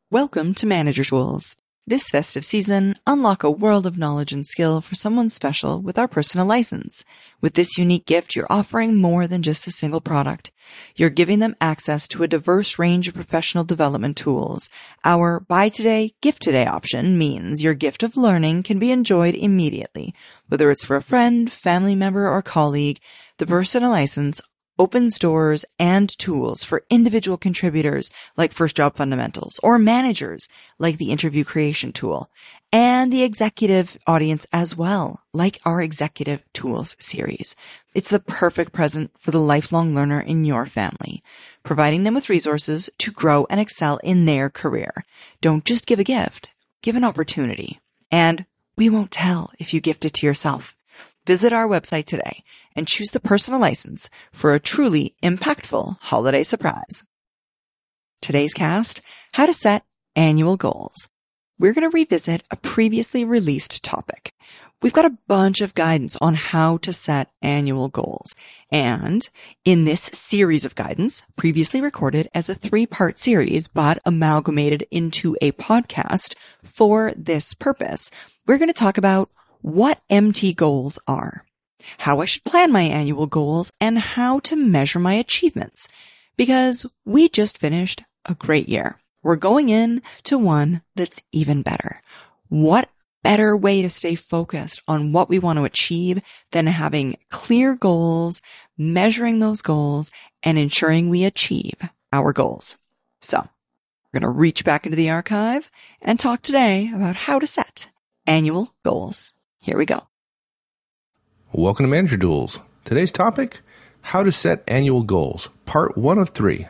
Welcome to Manager Tools. This festive season, unlock a world of knowledge and skill for someone special with our personal license. With this unique gift, you're offering more than just a single product. You're giving them access to a diverse range of professional development tools. Our Buy Today, Gift Today option means your gift of learning can be enjoyed immediately. Whether it's for a friend, family member, or colleague, the personal license opens doors and tools for individual contributors like First Job Fundamentals, or managers like the Interview Creation Tool, and the executive audience as well, like our Executive Tools series. It's the perfect present for the lifelong learner in your family, providing them with resources to grow and excel in their career. Don't just give a gift, give an opportunity. And we won't tell if you gift it to yourself. Visit our website today and choose the personal license for a truly impactful holiday surprise. Today's cast, how to set annual goals. We're going to revisit a previously released topic. We've got a bunch of guidance on how to set annual goals. And in this series of guidance, previously recorded as a 3-part series, but amalgamated into a podcast for this purpose, we're going to talk about what MT goals are, how I should plan my annual goals, and how to measure my achievements. Because we just finished a great year. We're going in to one that's even better. What better way to stay focused on what we want to achieve than having clear goals, measuring those goals, and ensuring we achieve our goals? So, we're going to reach back into the archive and talk today about how to set annual goals. Here we go. Welcome to Manager Tools. Today's topic, how to set annual goals, part 1 of 3.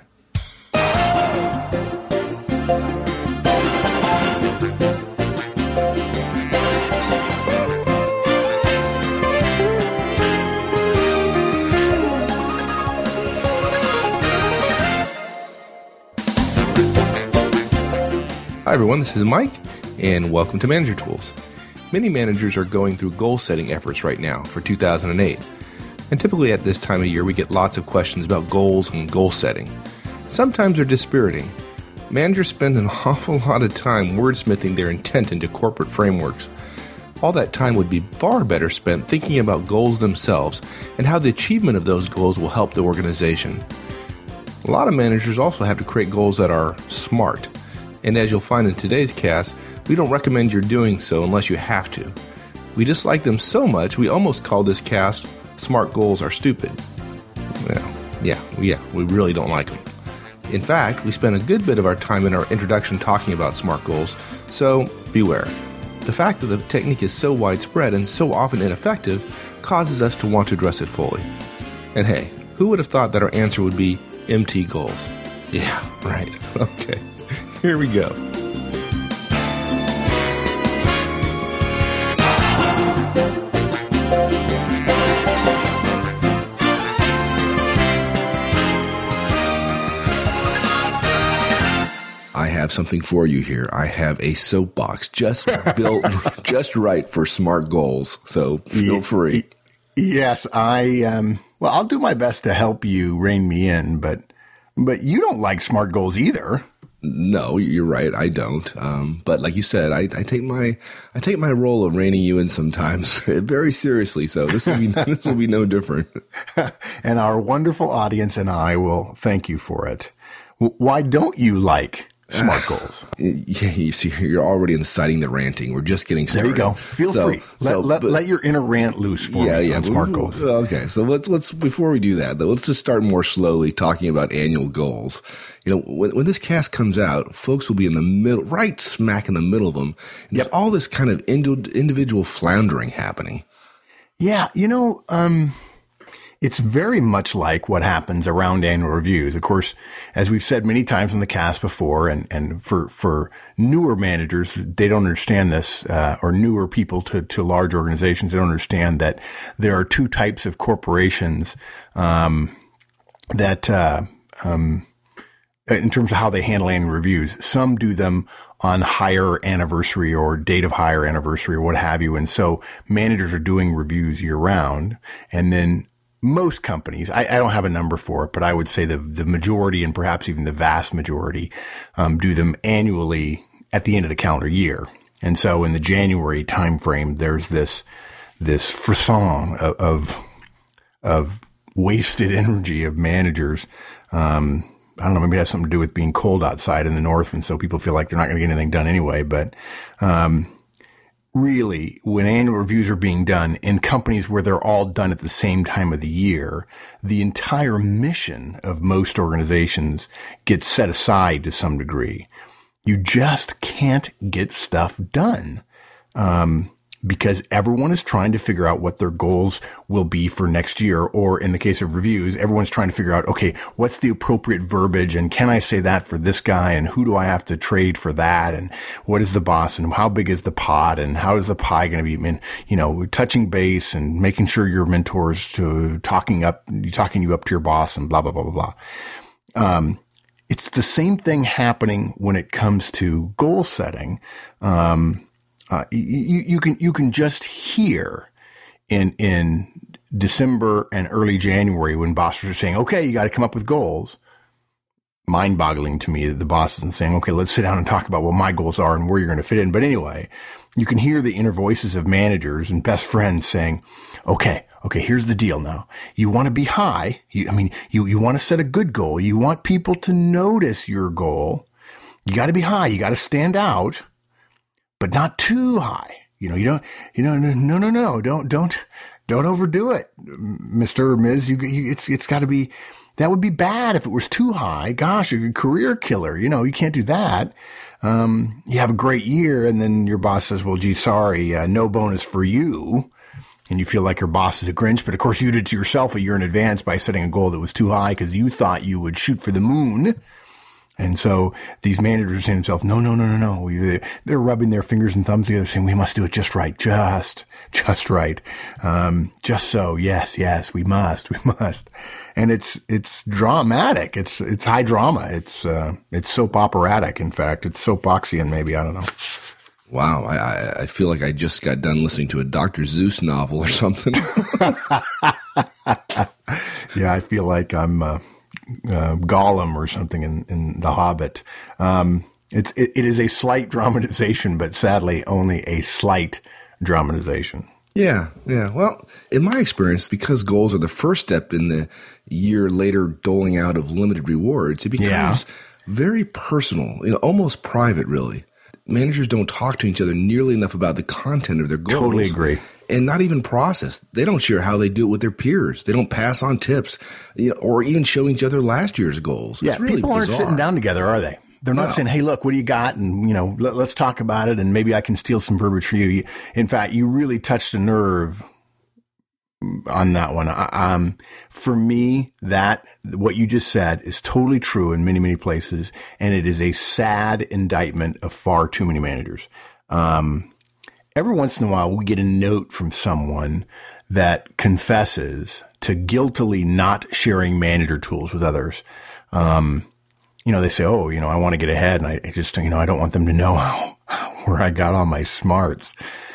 Hi everyone, this is Mike, and welcome to Manager Tools. Many managers are going through goal-setting efforts right now for 2008. And typically at this time of year, we get lots of questions about goals and goal setting. Sometimes they're dispiriting. Managers spend an awful lot of time wordsmithing their intent into corporate frameworks. All that time would be far better spent thinking about goals themselves and how the achievement of those goals will help the organization. A lot of managers also have to create goals that are smart. And as you'll find in today's cast, we don't recommend you're doing so unless you have to. We dislike them so much, we almost call this cast, Smart Goals Are Stupid. Well, yeah, we really don't like them. In fact, we spent a good bit of our time in our introduction talking about smart goals, so beware. The fact that the technique is so widespread and so often ineffective causes us to want to address it fully. And hey, who would have thought that our answer would be MT goals? Yeah, right. Okay. Here we go. I have something for you here. I have a soapbox just built just right for smart goals. So feel free. Yes, I'll do my best to help you rein me in, but you don't like smart goals either. No, you're right. I don't. But like you said, I take my role of reining you in sometimes very seriously. So this will be no different. And our wonderful audience and I will thank you for it. Why don't you like smart goals? Yeah, you see, you're already inciting the ranting. We're just getting started. There you go. Feel free. Let your inner rant loose for me on smart goals. Okay, so let's before we do that, though, let's just start more slowly talking about annual goals. You know, when this cast comes out, folks will be in the middle, right smack in the middle of them. And there's all this kind of individual floundering happening. Yeah, it's very much like what happens around annual reviews. Of course, as we've said many times on the cast before, and for newer managers, they don't understand this, or newer people to large organizations, they don't understand that there are 2 types of corporations, in terms of how they handle annual reviews. Some do them on hire anniversary or date of hire anniversary or what have you. And so managers are doing reviews year round. And then most companies, I don't have a number for it, but I would say the majority and perhaps even the vast majority do them annually at the end of the calendar year. And so in the January timeframe, there's this frisson of wasted energy of managers. I don't know, maybe it has something to do with being cold outside in the north, and so people feel like they're not going to get anything done anyway. But really, when annual reviews are being done in companies where they're all done at the same time of the year, the entire mission of most organizations gets set aside to some degree. You just can't get stuff done. Because everyone is trying to figure out what their goals will be for next year. Or in the case of reviews, everyone's trying to figure out, okay, what's the appropriate verbiage? And can I say that for this guy? And who do I have to trade for that? And what is the boss? And how big is the pot? And how is the pie going to be? I mean, touching base and making sure your mentors to talking you up to your boss and blah, blah, blah, blah, blah. It's the same thing happening when it comes to goal setting. You can just hear in December and early January when bosses are saying, okay, you got to come up with goals. Mind boggling to me that the boss isn't saying, okay, let's sit down and talk about what my goals are and where you're going to fit in. But anyway, you can hear the inner voices of managers and best friends saying, okay, here's the deal now. You want to be high. You want to set a good goal. You want people to notice your goal. You got to be high. You got to stand out. But not too high. No, don't overdo it, Mr. or Ms. It's got to be, that would be bad if it was too high. Gosh, a career killer. You can't do that. You have a great year and then your boss says, well, gee, sorry, no bonus for you. And you feel like your boss is a Grinch, but of course you did to yourself a year in advance by setting a goal that was too high because you thought you would shoot for the moon. And so these managers are saying to themselves, no. They're rubbing their fingers and thumbs together saying, we must do it just right, just right. Just so, yes, we must. And it's dramatic. It's high drama. It's soap operatic. In fact, it's soapboxian maybe. I don't know. Wow. I feel like I just got done listening to a Dr. Seuss novel or something. Yeah, I feel like I'm, Gollum or something in The Hobbit. It is a slight dramatization, but sadly only a slight dramatization. Yeah. Well, in my experience, because goals are the first step in the year later doling out of limited rewards, it becomes very personal, almost private, really. Managers don't talk to each other nearly enough about the content of their goals. Totally agree. And not even process. They don't share how they do it with their peers. They don't pass on tips, or even show each other last year's goals. Yeah, it's really people aren't bizarre. sitting down together, are they? They're not saying, hey, look, what do you got? And, let's talk about it. And maybe I can steal some verbiage for you. In fact, you really touched a nerve on that one. For me, what you just said is totally true in many, many places. And it is a sad indictment of far too many managers. Every once in a while, we get a note from someone that confesses to guiltily not sharing manager tools with others. They say, I want to get ahead. And I just, I don't want them to know where I got all my smarts.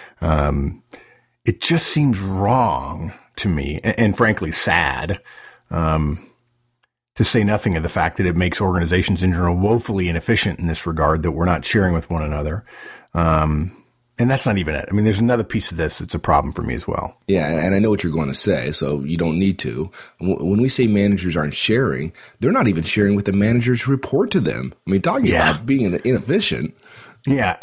It just seems wrong to me and frankly sad, to say nothing of the fact that it makes organizations in general woefully inefficient in this regard, that we're not sharing with one another. And that's not even it. I mean, there's another piece of this that's a problem for me as well. Yeah, and I know what you're going to say, so you don't need to. When we say managers aren't sharing, they're not even sharing with the managers who report to them. I mean, talking about being inefficient. Yeah.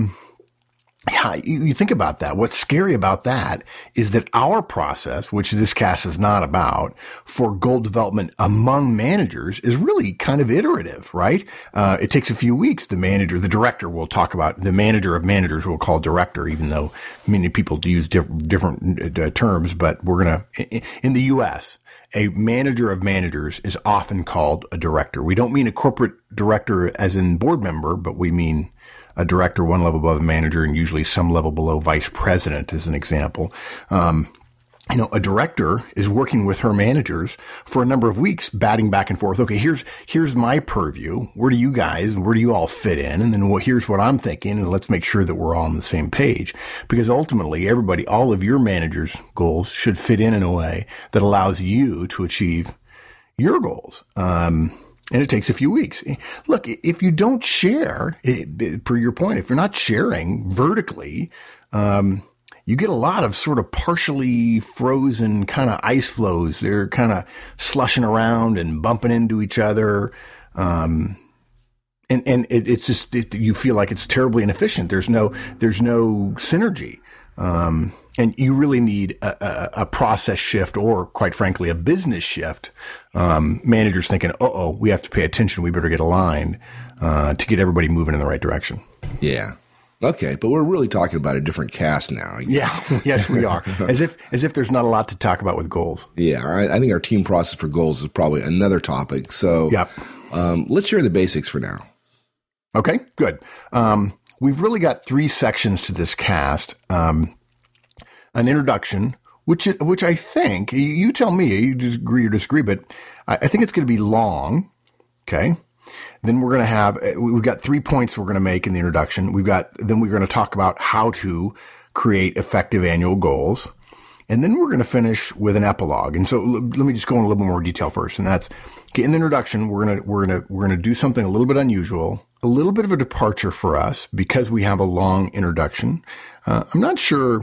You think about that. What's scary about that is that our process, which this cast is not about, for goal development among managers is really kind of iterative, right? It takes a few weeks. The director will talk about, the manager of managers we'll call director, even though many people use different terms, but we're going to, in the U.S., a manager of managers is often called a director. We don't mean a corporate director as in board member, but we mean a director one level above a manager and usually some level below vice president as an example. a director is working with her managers for a number of weeks, batting back and forth. Okay, here's my purview. Where do you all fit in? And then here's what I'm thinking, and let's make sure that we're all on the same page. Because ultimately, all of your managers' goals should fit in a way that allows you to achieve your goals. And it takes a few weeks. Look, if you don't share, per your point, if you're not sharing vertically, you get a lot of sort of partially frozen kind of ice flows. They're kind of slushing around and bumping into each other. It's just, you feel like it's terribly inefficient. There's no synergy. And you really need a process shift, or quite frankly, a business shift. Managers thinking, we have to pay attention. We better get aligned, to get everybody moving in the right direction. Yeah. Okay, but we're really talking about a different cast now, I guess. Yeah, yes, we are. As if there's not a lot to talk about with goals. Yeah, I think our team process for goals is probably another topic. So yep. Let's share the basics for now. Okay, good. We've really got 3 sections to this cast. An introduction, which I think, you tell me, you agree or disagree, but I think it's going to be long. Okay. Then we've got 3 points we're going to make in the introduction. Then we're going to talk about how to create effective annual goals. And then we're going to finish with an epilogue. And so let me just go in a little bit more detail first. And that's, okay, in the introduction, we're going to do something a little bit unusual, a little bit of a departure for us because we have a long introduction. I'm not sure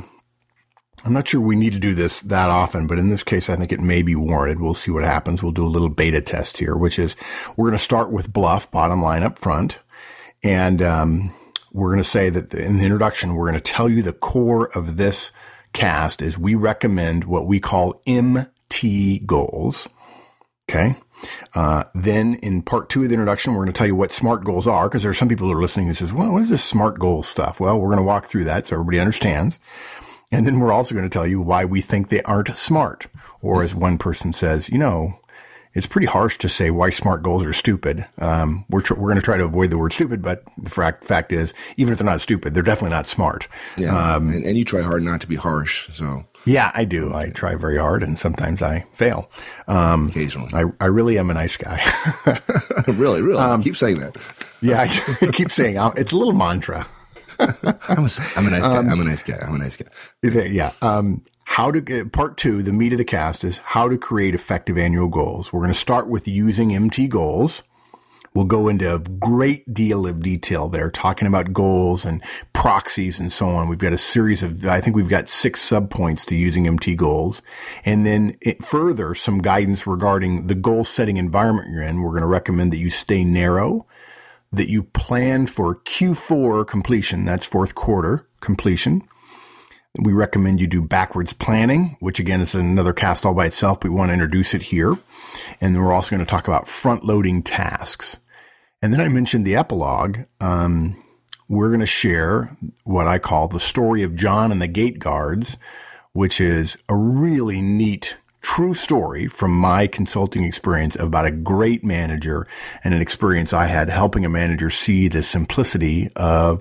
we need to do this that often, but in this case, I think it may be warranted. We'll see what happens. We'll do a little beta test here, which is we're going to start with bluff, bottom line up front. And we're going to say that in the introduction, we're going to tell you the core of this cast is we recommend what we call MT goals. Okay. Then in part 2 of the introduction, we're going to tell you what SMART goals are, because there are some people who are listening who says, well, what is this SMART goals stuff? Well, we're going to walk through that so everybody understands. And then we're also going to tell you why we think they aren't smart. Or as one person says, it's pretty harsh to say why SMART goals are stupid. We're going to try to avoid the word stupid, but the fact is, even if they're not stupid, they're definitely not smart. Yeah. And you try hard not to be harsh. So yeah, I do. I try very hard, and sometimes I fail. Occasionally. I really am a nice guy. Really. Keep saying that. Yeah, I keep saying it's a little mantra. I'm a nice guy. I'm a nice guy. I'm a nice guy. Yeah. Part 2, the meat of the cast is how to create effective annual goals. We're going to start with using MT goals. We'll go into a great deal of detail there, talking about goals and proxies and so on. We've got a series of, I think we've got 6 subpoints to using MT goals. And then further, some guidance regarding the goal setting environment you're in. We're going to recommend that you stay narrow, that you plan for Q4 completion. That's fourth quarter completion. We recommend you do backwards planning, which again is another cast all by itself, but we want to introduce it here. And then we're also going to talk about front loading tasks. And then I mentioned the epilogue. We're going to share what I call the story of John and the Gate Guards, which is a really neat true story from my consulting experience about a great manager and an experience I had helping a manager see the simplicity of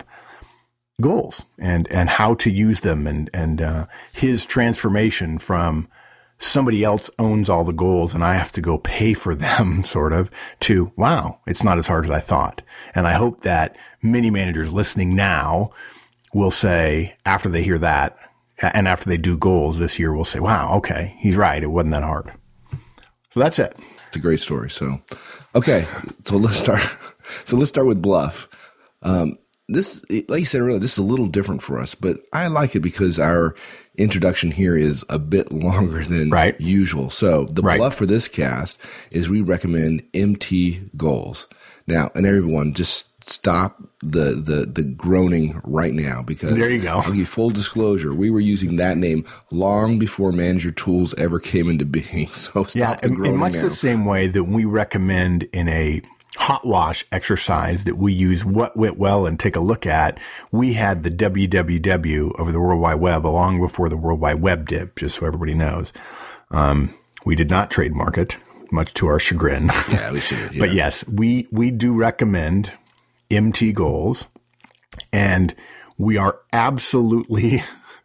goals and how to use them and his transformation from somebody else owns all the goals and I have to go pay for them sort of to, wow, it's not as hard as I thought. And I hope that many managers listening now will say after they hear that, and after they do goals this year, we'll say, wow, okay, he's right. It wasn't that hard. So that's it. It's a great story. So, okay. So let's start with bluff. This, like you said earlier, this is a little different for us, but I like it because our introduction here is a bit longer than usual. So the bluff for this cast is we recommend MT goals. Now, and everyone, just stop the groaning right now because there you go. I'll give full disclosure. We were using that name long before Manager Tools ever came into being. So stop the groaning in much now. The same way that we recommend in a hot wash exercise that we use what went well and take a look at, we had the www over the World Wide Web long before the World Wide Web did, just so everybody knows. We did not trademark it, much to our chagrin. Yeah, we should. Yeah. But yes, we do recommend MT goals, and we are absolutely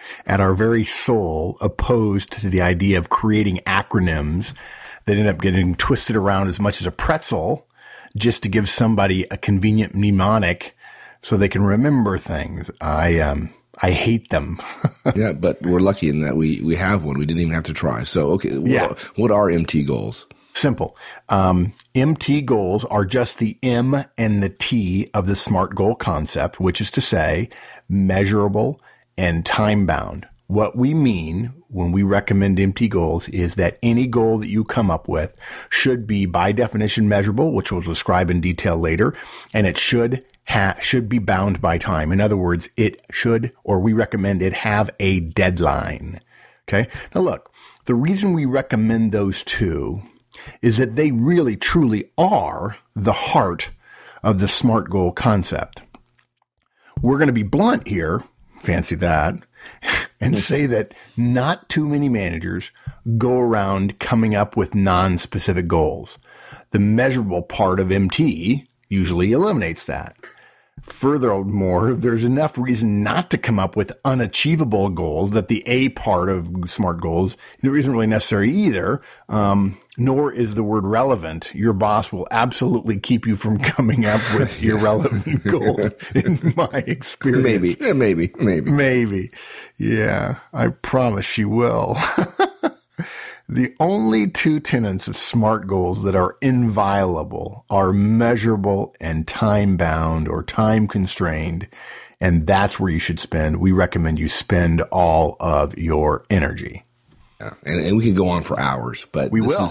at our very soul opposed to the idea of creating acronyms that end up getting twisted around as much as a pretzel just to give somebody a convenient mnemonic so they can remember things. I hate them. Yeah, but we're lucky in that we have one. We didn't even have to try. So, okay, what are MT goals? Simple. MT goals are just the M and the T of the SMART goal concept, which is to say measurable and time bound. What we mean when we recommend MT goals is that any goal that you come up with should be by definition measurable, which we'll describe in detail later, and it should be bound by time. In other words, it should, or we recommend it have a deadline. Okay. Now look, the reason we recommend those two is that they really truly are the heart of the SMART goal concept. We're going to be blunt here, fancy that, and say that not too many managers go around coming up with non-specific goals. The measurable part of MT usually eliminates that. Furthermore, there's enough reason not to come up with unachievable goals that the A part of SMART goals isn't really necessary either, nor is the word relevant. Your boss will absolutely keep you from coming up with irrelevant goals, in my experience. Maybe. Yeah, I promise she will. The only two tenets of SMART goals that are inviolable are measurable and time-bound or time-constrained, and that's where you should we recommend you spend all of your energy. Yeah, and we can go on for hours, but we will.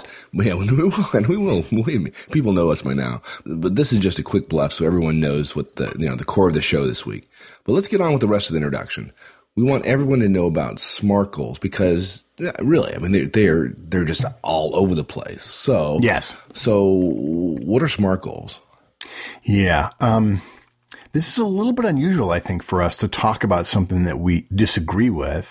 People know us by now, but this is just a quick bluff so everyone knows what the core of the show this week. But let's get on with the rest of the introduction. We want everyone to know about SMART goals because really, I mean, they're just all over the place. So, yes. So what are SMART goals? Yeah. This is a little bit unusual, I think, for us to talk about something that we disagree with.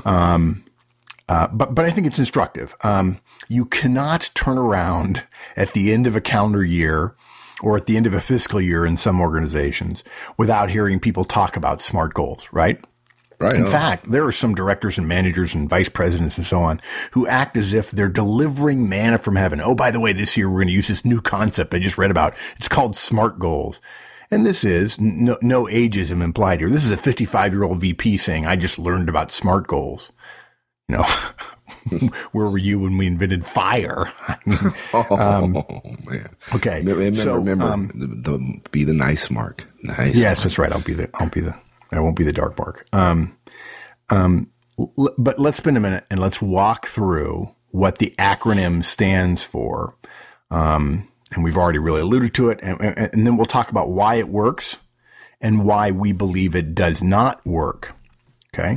But I think it's instructive. You cannot turn around at the end of a calendar year or at the end of a fiscal year in some organizations without hearing people talk about SMART goals, right? Right. In fact, there are some directors and managers and vice presidents and so on who act as if they're delivering manna from heaven. Oh, by the way, this year we're going to use this new concept I just read about. It's called SMART goals. And this is no ageism implied here. This is a 55-year-old VP saying, I just learned about SMART goals. You know, where were you when we invented fire? Man. Okay. Remember, be the nice mark. Nice. Yes, mark. That's right. I won't be the dark mark. But let's spend a minute and let's walk through what the acronym stands for. And we've already really alluded to it. And then we'll talk about why it works and why we believe it does not work. Okay.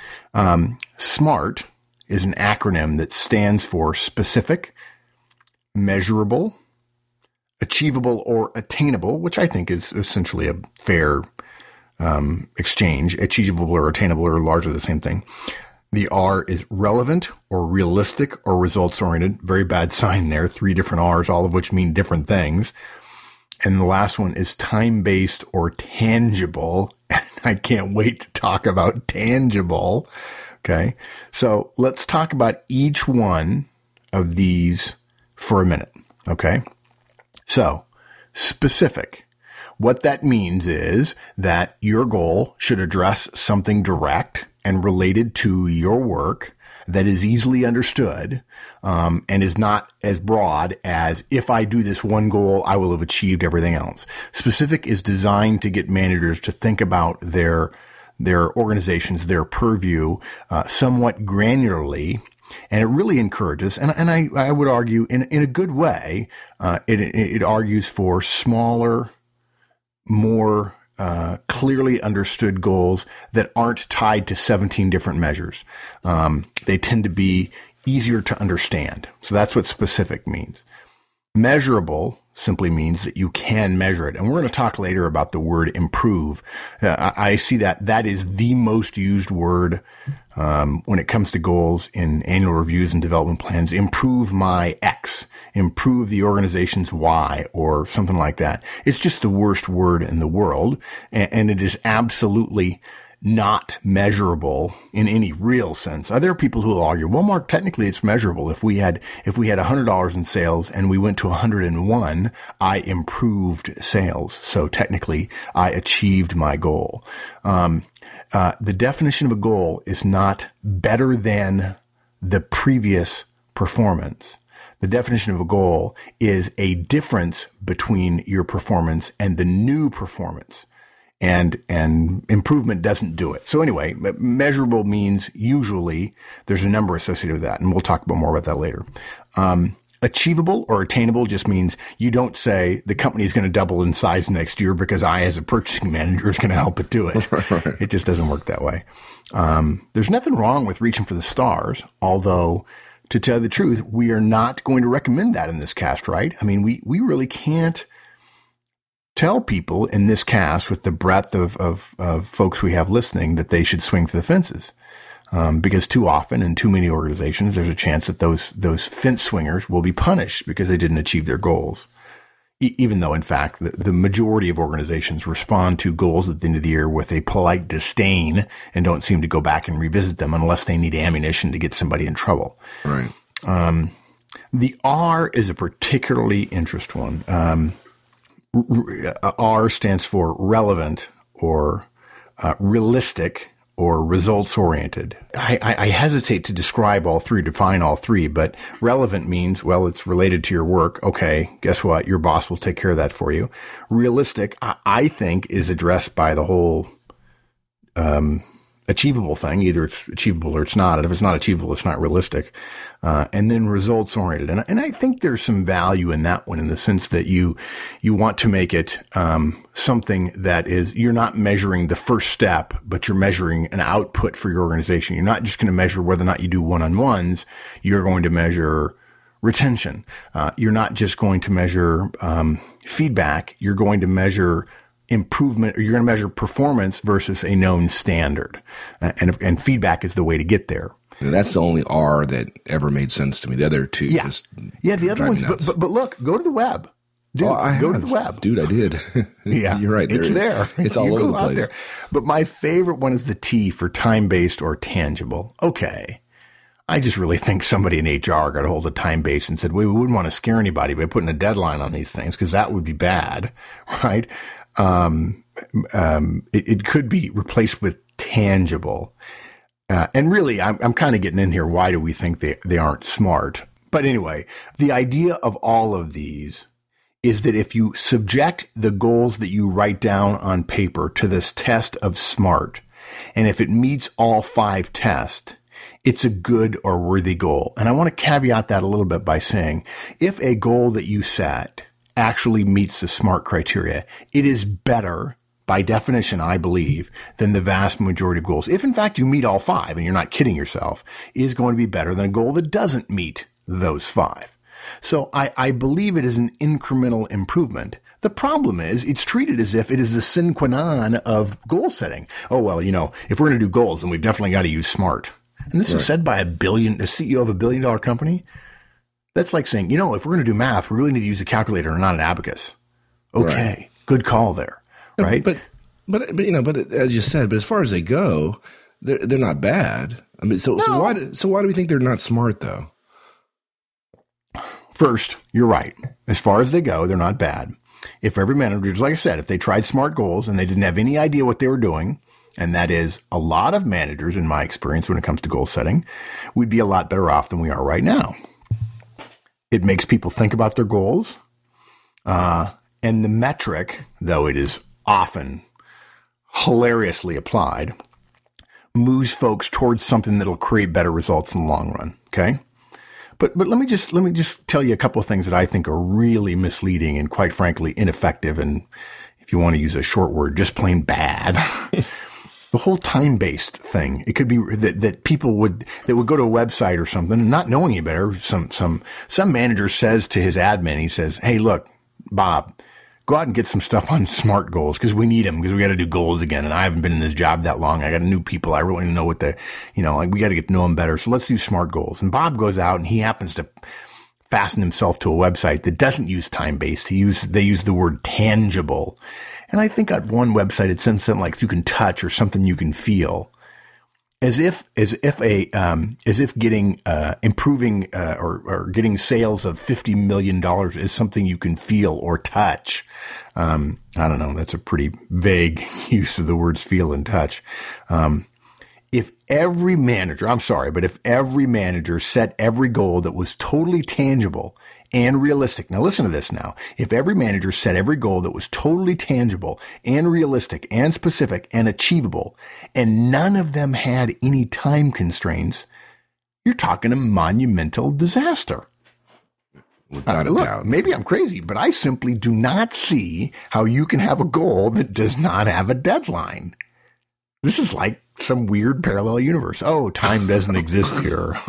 SMART is an acronym that stands for specific, measurable, achievable, or attainable, which I think is essentially a fair exchange. Achievable or attainable are largely the same thing. The R is relevant or realistic or results oriented. Very bad sign there. 3 different R's, all of which mean different things. And the last one is time-based or tangible. I can't wait to talk about tangible. Okay. So let's talk about each one of these for a minute. Okay. So specific. What that means is that your goal should address something direct and related to your work that is easily understood, and is not as broad as if I do this one goal, I will have achieved everything else. Specific is designed to get managers to think about their organizations, their purview, somewhat granularly. And it really encourages, and I would argue in a good way, it argues for smaller, more clearly understood goals that aren't tied to 17 different measures. They tend to be easier to understand. So that's what specific means. Measurable simply means that you can measure it. And we're going to talk later about the word improve. I see that is the most used word when it comes to goals in annual reviews and development plans. Improve my X, improve the organization's Y, or something like that. It's just the worst word in the world. And it is absolutely not measurable in any real sense. There are people who will argue, well, Mark, technically it's measurable. If we had $100 in sales and we went to 101, I improved sales. So technically I achieved my goal. The definition of a goal is not better than the previous performance. The definition of a goal is a difference between your performance and the new performance. And improvement doesn't do it. So anyway, measurable means usually there's a number associated with that. And we'll talk more about that later. Achievable or attainable just means you don't say the company is going to double in size next year because I, as a purchasing manager, is going to help it do it. Right. It just doesn't work that way. There's nothing wrong with reaching for the stars, although to tell the truth, we are not going to recommend that in this cast, right? I mean, we really can't tell people in this cast with the breadth of folks we have listening that they should swing for the fences. Because too often in too many organizations, there's a chance that those fence swingers will be punished because they didn't achieve their goals. Even though, in fact, the majority of organizations respond to goals at the end of the year with a polite disdain and don't seem to go back and revisit them unless they need ammunition to get somebody in trouble. Right. The R is a particularly interesting one. R stands for relevant or realistic or results-oriented. I hesitate to define all three, but relevant means, well, it's related to your work. Okay, guess what? Your boss will take care of that for you. Realistic, I think, is addressed by the whole achievable thing. Either it's achievable or it's not. And if it's not achievable, it's not realistic. And then results-oriented. And I think there's some value in that one in the sense that you want to make it something that is, you're not measuring the first step, but you're measuring an output for your organization. You're not just going to measure whether or not you do one-on-ones. You're going to measure retention. You're not just going to measure feedback. You're going to measure improvement, or you're going to measure performance versus a known standard. And feedback is the way to get there. And that's the only R that ever made sense to me. The other two just the other ones. But look, go to the web. Dude, go to the web. Dude, I did. Yeah. You're right. It's there. It's all over the place. There. But my favorite one is the T for time-based or tangible. Okay. I just really think somebody in HR got a hold of time-based and said, we wouldn't want to scare anybody by putting a deadline on these things because that would be bad, right? It could be replaced with tangible. And really, I'm kind of getting in here. Why do we think they aren't smart? But anyway, the idea of all of these is that if you subject the goals that you write down on paper to this test of SMART, and if it meets all 5 tests, it's a good or worthy goal. And I want to caveat that a little bit by saying, if a goal that you set actually meets the SMART criteria, it is better, by definition, I believe, than the vast majority of goals. If in fact you meet all 5, and you're not kidding yourself, is going to be better than a goal that doesn't meet those 5. So I believe it is an incremental improvement. The problem is it's treated as if it is the sine qua non of goal setting. Oh, well, if we're going to do goals, then we've definitely got to use SMART. And this is said by a CEO of a $1 billion company. That's like saying, if we're going to do math, we really need to use a calculator and not an abacus. Okay. Good call there. Right. But as you said, but as far as they go, they're not bad. I mean, so why do we think they're not smart though? First, you're right. As far as they go, they're not bad. If every manager, like I said, if they tried SMART goals and they didn't have any idea what they were doing, and that is a lot of managers in my experience when it comes to goal setting, we'd be a lot better off than we are right now. It makes people think about their goals. And the metric, though it is often hilariously applied, moves folks towards something that'll create better results in the long run. Okay. But let me just tell you a couple of things that I think are really misleading and quite frankly ineffective. And if you want to use a short word, just plain bad. The whole time-based thing. It could be that people would go to a website or something and not knowing any better. Some manager says to his admin, he says, "Hey, look, Bob, go out and get some stuff on SMART goals because we need them because we got to do goals again. And I haven't been in this job that long. I got new people. I really know what we got to get to know them better. So let's do SMART goals." And Bob goes out and he happens to fasten himself to a website that doesn't use time-based. They use the word tangible. And I think on one website it said something like you can touch or something you can feel. As if getting, improving, or getting sales of $50 million is something you can feel or touch. I don't know. That's a pretty vague use of the words feel and touch. If every manager set every goal that was totally tangible and realistic. Now listen to this now. If every manager set every goal that was totally tangible and realistic and specific and achievable, and none of them had any time constraints, you're talking a monumental disaster. Without a doubt. Maybe I'm crazy, but I simply do not see how you can have a goal that does not have a deadline. This is like some weird parallel universe. Oh, time doesn't exist here.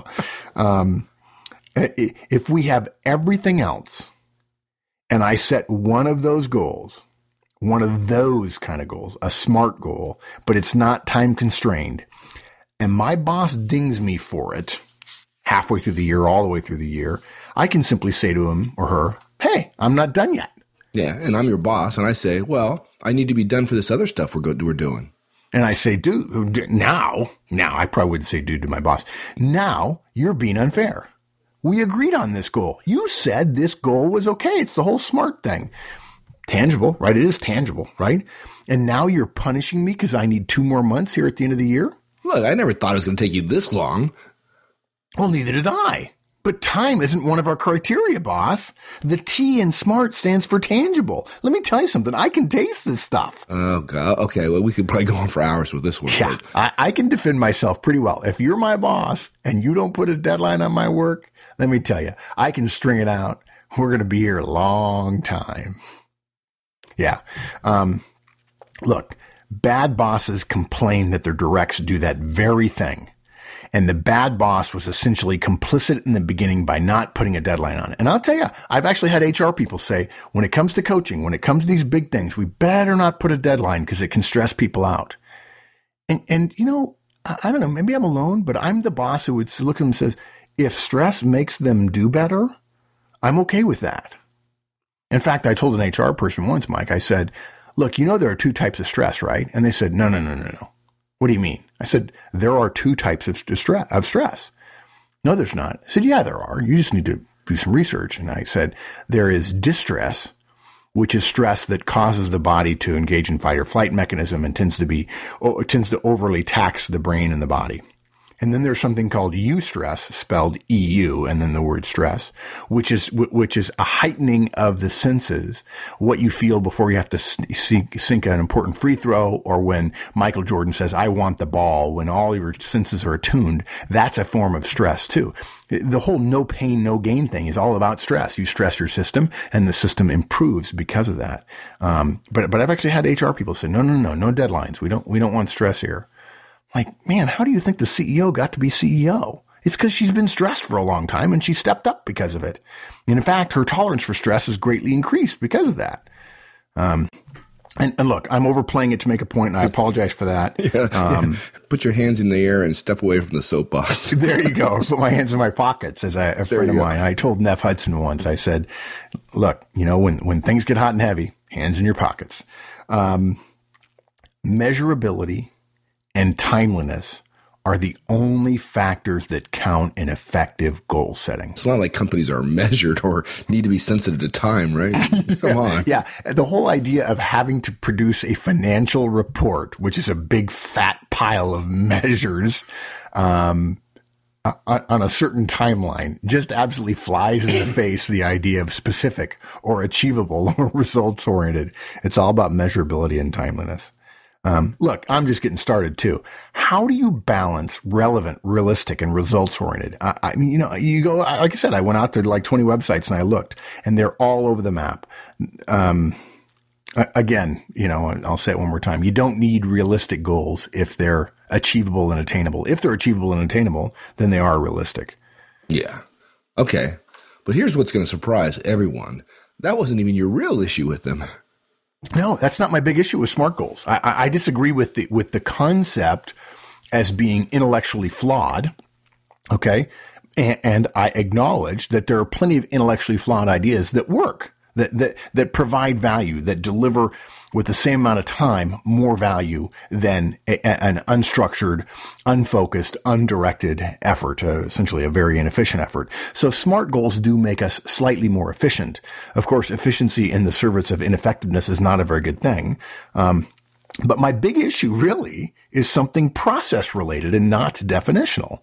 If we have everything else and I set one of those goals, one of those kind of goals, a SMART goal, but it's not time constrained, and my boss dings me for it halfway through the year, all the way through the year, I can simply say to him or her, hey, I'm not done yet. Yeah, and I'm your boss, and I say, well, I need to be done for this other stuff we're doing. And I say, dude, now, I probably wouldn't say dude to my boss. Now you're being unfair. We agreed on this goal. You said this goal was okay. It's the whole SMART thing. Tangible, right? It is tangible, right? And now you're punishing me because I need 2 more months here at the end of the year? Look, I never thought it was going to take you this long. Well, neither did I. But time isn't one of our criteria, boss. The T in SMART stands for tangible. Let me tell you something. I can taste this stuff. Oh, God. Okay, well, we could probably go on for hours with this one. Yeah, I can defend myself pretty well. If you're my boss and you don't put a deadline on my work, let me tell you, I can string it out. We're going to be here a long time. Yeah. Look, bad bosses complain that their directs do that very thing. And the bad boss was essentially complicit in the beginning by not putting a deadline on it. And I'll tell you, I've actually had HR people say, when it comes to coaching, when it comes to these big things, we better not put a deadline because it can stress people out. And you know, I don't know, maybe I'm alone, but I'm the boss who would look at them and says, if stress makes them do better, I'm okay with that. In fact, I told an HR person once, Mike, I said, look, you know, there are 2 types of stress, right? And they said, no. What do you mean? I said, there are 2 types of stress. No, there's not. I said, yeah, there are. You just need to do some research. And I said, there is distress, which is stress that causes the body to engage in fight or flight mechanism and tends to overly tax the brain and the body. And then there's something called eustress, spelled EU, and then the word stress, which is a heightening of the senses, what you feel before you have to sink an important free throw, or when Michael Jordan says, I want the ball, when all your senses are attuned. That's a form of stress too. The whole no pain, no gain thing is all about stress. You stress your system and the system improves because of that. But I've actually had HR people say, no deadlines. We don't want stress here. Like, man, how do you think the CEO got to be CEO? It's because she's been stressed for a long time and she stepped up because of it. And in fact, her tolerance for stress has greatly increased because of that. And look, I'm overplaying it to make a point, and I apologize for that. Yeah. Put your hands in the air and step away from the soapbox. There you go. Put my hands in my pockets, as a friend of mine. I told Neff Hudson once, I said, look, you know, when things get hot and heavy, hands in your pockets. Measurability and timeliness are the only factors that count in effective goal setting. It's not like companies are measured or need to be sensitive to time, right? Come on. Yeah. The whole idea of having to produce a financial report, which is a big fat pile of measures, on a certain timeline, just absolutely flies in the face the idea of specific or achievable or results oriented. It's all about measurability and timeliness. Look, I'm just getting started too. How do you balance relevant, realistic, and results oriented? I mean, you know, you go, like I said, I went out to like 20 websites and I looked, and they're all over the map. Again, you know, I'll say it one more time. You don't need realistic goals if they're achievable and attainable. If they're achievable and attainable, then they are realistic. Yeah. Okay. But here's what's going to surprise everyone. That wasn't even your real issue with them. No, that's not my big issue with SMART goals. I disagree with the concept as being intellectually flawed. Okay. And I acknowledge that there are plenty of intellectually flawed ideas that work, that provide value, that deliver with the same amount of time more value than an unstructured, unfocused, undirected effort, essentially a very inefficient effort. So SMART goals do make us slightly more efficient. Of course, efficiency in the service of ineffectiveness is not a very good thing. But my big issue really is something process related and not definitional.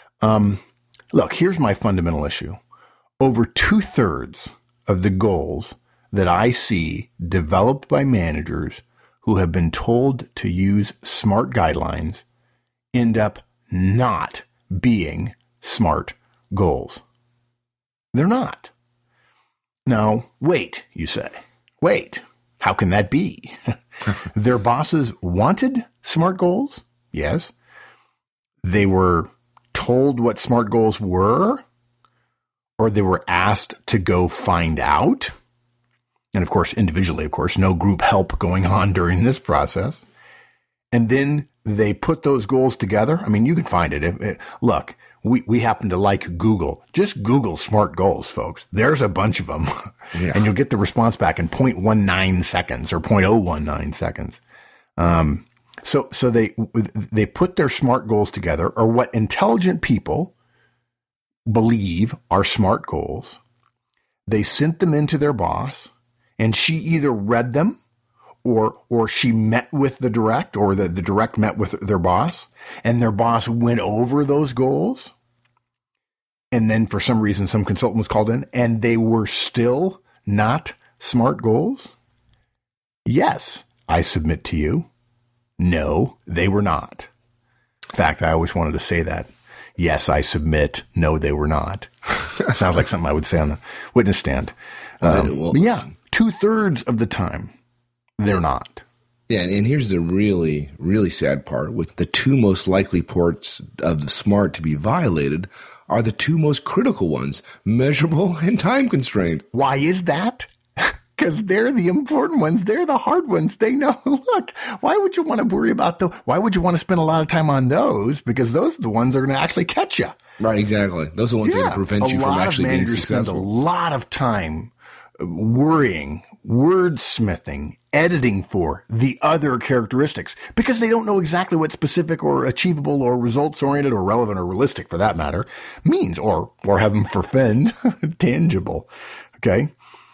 Look, here's my fundamental issue. Over 2/3 of the goals that I see developed by managers who have been told to use SMART guidelines end up not being SMART goals. They're not. Now, wait, you say. Wait, how can that be? Their bosses wanted SMART goals? Yes. They were told what SMART goals were? Or they were asked to go find out? And of course, individually, no group help going on during this process. And then they put those goals together. I mean, you can find it. Look, we happen to like Google. Just Google SMART goals, folks. There's a bunch of them. Yeah. And you'll get the response back in 0.19 seconds or 0.019 seconds. So they put their SMART goals together, or what intelligent people believe are SMART goals. They sent them into their boss, and she either read them or she met with the direct, or the direct met with their boss, and their boss went over those goals. And then for some reason, some consultant was called in and they were still not SMART goals. Yes, I submit to you. No, they were not. In fact, I always wanted to say that. Yes, I submit. No, they were not. Sounds like something I would say on the witness stand. But yeah, 2/3 of the time, they're not. Yeah, and here's the really, really sad part. With the two most likely parts of the SMART to be violated are the two most critical ones, measurable and time constrained. Why is that? Because they're the important ones. They're the hard ones. They know, look, why would you want to worry about why would you want to spend a lot of time on those? Because those are the ones that are going to actually catch you. Right, exactly. Those are the ones that are going to prevent you from actually being successful. Spend a lot of time worrying, wordsmithing, editing for the other characteristics because they don't know exactly what specific or achievable or results-oriented or relevant or realistic, for that matter, means, or heaven forfend, tangible. Okay?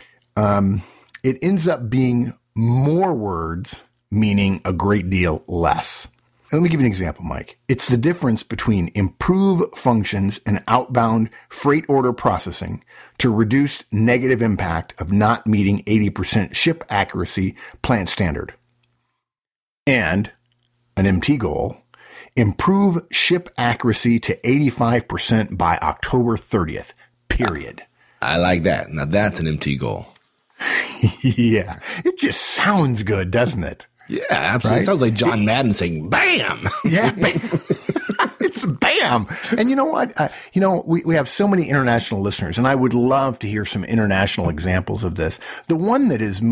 It ends up being more words, meaning a great deal less. Let me give you an example, Mike. It's the difference between improve functions and outbound freight order processing to reduce negative impact of not meeting 80% ship accuracy plant standard. And an MT goal, improve ship accuracy to 85% by October 30th, period. I like that. Now that's an MT goal. Yeah. It just sounds good, doesn't it? Yeah, absolutely. Right? It sounds like John Madden saying, bam! Yeah, bam. It's bam. And you know what? We have so many international listeners, and I would love to hear some international examples of this. The one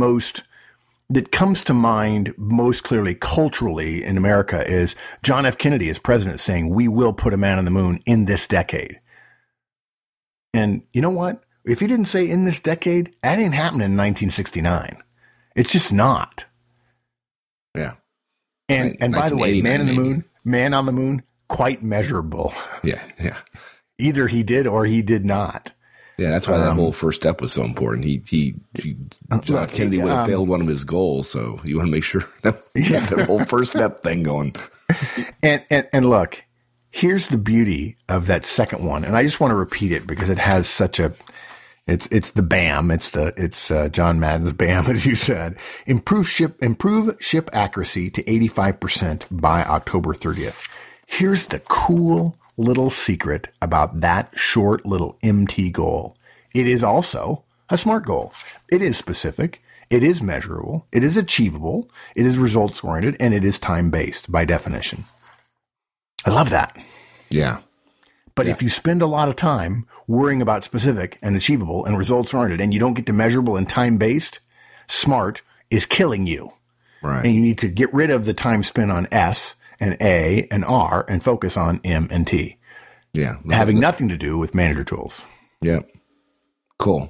that comes to mind most clearly culturally in America is John F. Kennedy as president saying, we will put a man on the moon in this decade. And you know what? If he didn't say in this decade, that didn't happen in 1969. It's just not. Yeah. And by the way, man on the moon, quite measurable. Yeah, yeah. Either he did or he did not. Yeah, that's why that whole first step was so important. John F. Kennedy would have failed one of his goals, so you want to make sure that the whole first step thing going. And look, here's the beauty of that second one, and I just want to repeat it because it has such a. It's the BAM. It's John Madden's BAM, as you said. Improve ship accuracy to 85% by October 30th. Here's the cool little secret about that short little MT goal. It is also a SMART goal. It is specific. It is measurable. It is achievable. It is results oriented, and it is time based by definition. I love that. Yeah. But if you spend a lot of time worrying about specific and achievable and results oriented and you don't get to measurable and time based, SMART is killing you. Right. And you need to get rid of the time spent on S and A and R and focus on M and T. Yeah. Having nothing to do with manager tools. Yeah. Cool.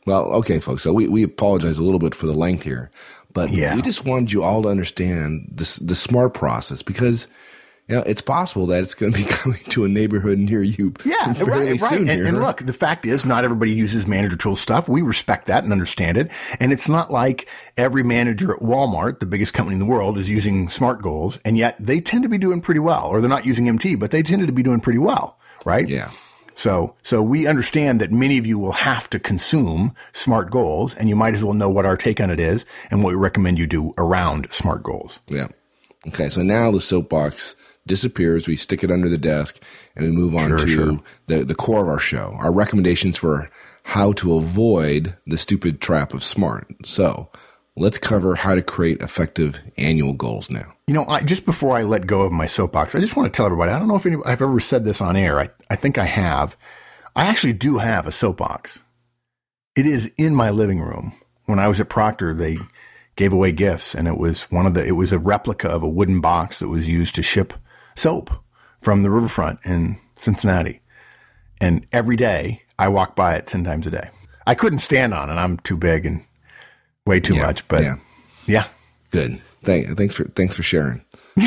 Well, okay, folks. So we apologize a little bit for the length here, but we just wanted you all to understand the SMART process, because it's possible that it's going to be coming to a neighborhood near you fairly soon here. And look, the fact is not everybody uses Manager Tools stuff. We respect that and understand it. And it's not like every manager at Walmart, the biggest company in the world, is using SMART goals, and yet they tend to be doing pretty well. Or they're not using MT, but they tended to be doing pretty well, right? Yeah. So we understand that many of you will have to consume SMART goals, and you might as well know what our take on it is and what we recommend you do around SMART goals. Yeah. Okay. So now the soapbox disappears. We stick it under the desk and we move on to the core of our show, our recommendations for how to avoid the stupid trap of SMART. So let's cover how to create effective annual goals now. Just before I let go of my soapbox, I just want to tell everybody, I don't know if I've ever said this on air. I think I have. I actually do have a soapbox. It is in my living room. When I was at Procter, they gave away gifts, and it was it was a replica of a wooden box that was used to ship soap from the riverfront in Cincinnati. And every day I walk by it 10 times a day. I couldn't stand on it. I'm too big and way too much, but yeah. Good. Thanks for sharing.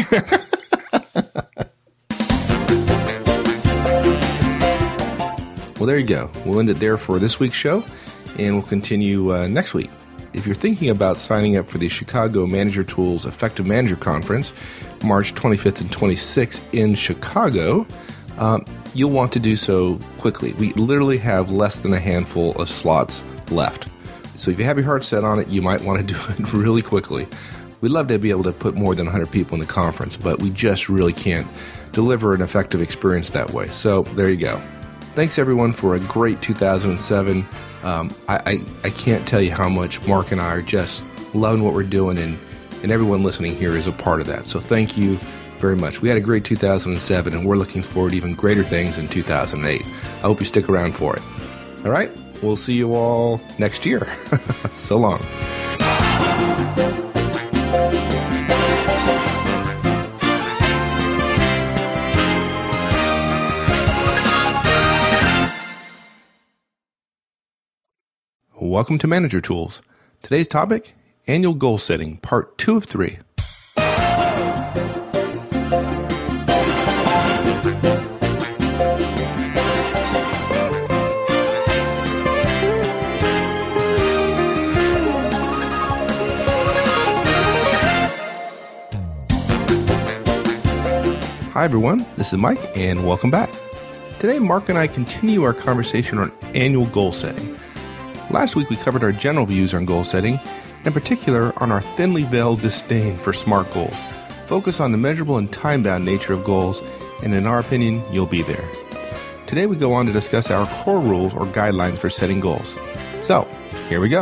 Well, there you go. We'll end it there for this week's show, and we'll continue next week. If you're thinking about signing up for the Chicago Manager Tools Effective Manager Conference, March 25th and 26th in Chicago, you'll want to do so quickly. We literally have less than a handful of slots left. So if you have your heart set on it, you might want to do it really quickly. We'd love to be able to put more than 100 people in the conference, but we just really can't deliver an effective experience that way. So there you go. Thanks, everyone, for a great 2007. I can't tell you how much Mark and I are just loving what we're doing, and everyone listening here is a part of that. So thank you very much. We had a great 2007, and we're looking forward to even greater things in 2008. I hope you stick around for it. All right? We'll see you all next year. So long. Welcome to Manager Tools. Today's topic, Annual Goal Setting, Part 2 of 3. Hi everyone, this is Mike, and welcome back. Today, Mark and I continue our conversation on annual goal setting. Last week, we covered our general views on goal setting, in particular on our thinly veiled disdain for SMART goals. Focus on the measurable and time-bound nature of goals, and in our opinion, you'll be there. Today, we go on to discuss our core rules or guidelines for setting goals. So, here we go.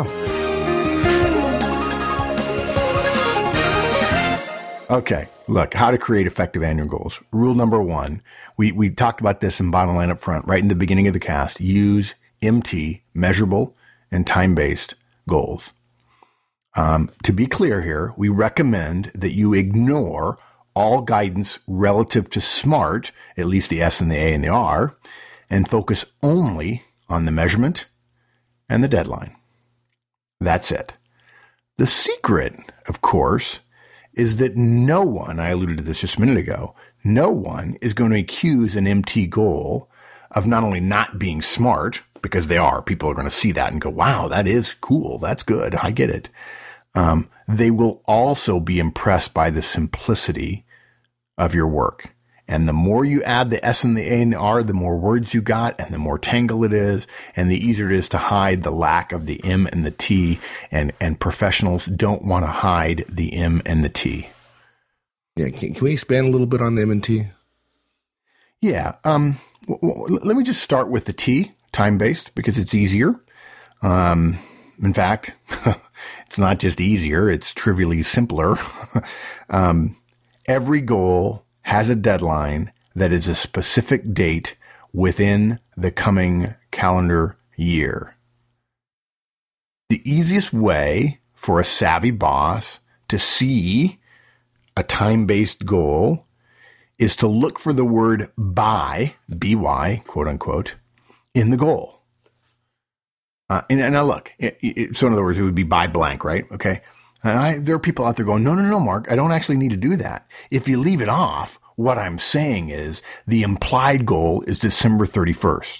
Okay, look, how to create effective annual goals. Rule number 1, we talked about this in Bottom Line Up Front, right in the beginning of the cast. Use MT, measurable and time-based goals. To be clear here, we recommend that you ignore all guidance relative to SMART, at least the S and the A and the R, and focus only on the measurement and the deadline. That's it. The secret, of course, is that no one, I alluded to this just a minute ago, no one is going to accuse an MT goal of not only not being smart, because they are. People are going to see that and go, wow, that is cool. That's good. I get it. They will also be impressed by the simplicity of your work. And the more you add the S and the A and the R, the more words you got and the more tangled it is and the easier it is to hide the lack of the M and the T. And professionals don't want to hide the M and the T. Yeah. Can we expand a little bit on the M and T? Yeah. Let me just start with the T, time-based, because it's easier. In fact, it's not just easier, it's trivially simpler. Every goal has a deadline that is a specific date within the coming calendar year. The easiest way for a savvy boss to see a time-based goal is to look for the word by, B-Y, quote unquote, in the goal. And now look, so in other words, it would be buy blank, right? Okay. And there are people out there going, no, Mark, I don't actually need to do that. If you leave it off, what I'm saying is the implied goal is December 31st.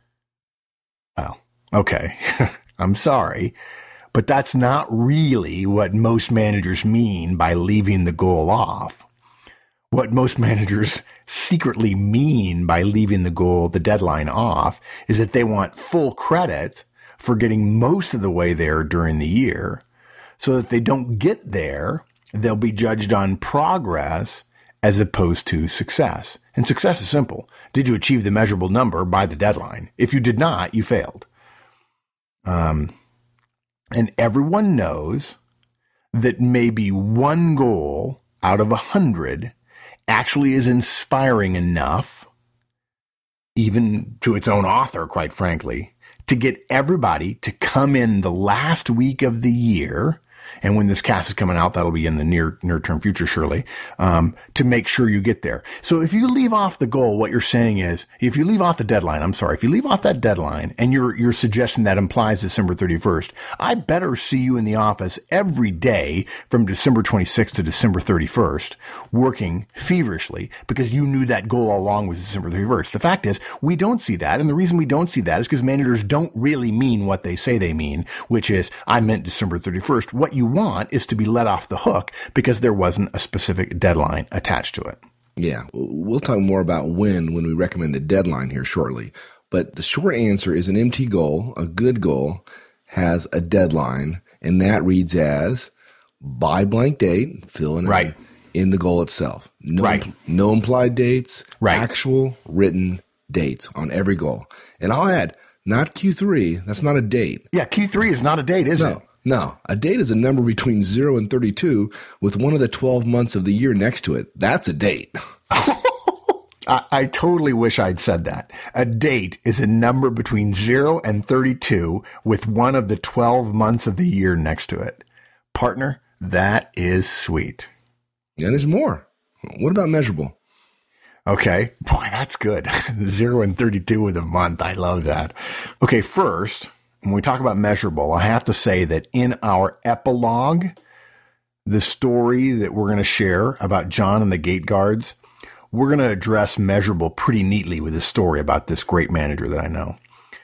Well, okay. I'm sorry, but that's not really what most managers mean by leaving the goal off. What most managers secretly mean by leaving the deadline off, is that they want full credit for getting most of the way there during the year, so that if they don't get there, they'll be judged on progress as opposed to success. And success is simple. Did you achieve the measurable number by the deadline? If you did not, you failed. And everyone knows that maybe one goal out of 100 actually is inspiring enough, even to its own author, quite frankly, to get everybody to come in the last week of the year. And when this cast is coming out, that'll be in the near-term future, surely, to make sure you get there. So if you leave off the goal, what you're saying is, if you leave off the deadline, if you leave off that deadline and you're suggesting that implies December 31st, I better see you in the office every day from December 26th to December 31st, working feverishly because you knew that goal all along was December 31st. The fact is, we don't see that. And the reason we don't see that is because managers don't really mean what they say they mean, which is, I meant December 31st. What you want is to be let off the hook because there wasn't a specific deadline attached to it. Yeah, we'll talk more about when we recommend the deadline here shortly. But the short answer is an MT goal, a good goal, has a deadline, and that reads as by blank date, fill in right in the goal itself. No implied dates, right. Actual written dates on every goal. And I'll add, not Q3, that's not a date. Yeah, Q3 is not a date, is it? No, a date is a number between 0 and 32 with one of the 12 months of the year next to it. That's a date. I totally wish I'd said that. A date is a number between 0 and 32 with one of the 12 months of the year next to it. Partner, that is sweet. And there's more. What about measurable? Okay. Boy, that's good. 0 and 32 with a month. I love that. Okay, first, when we talk about measurable, I have to say that in our epilogue, the story that we're going to share about John and the gate guards, we're going to address measurable pretty neatly with a story about this great manager that I know.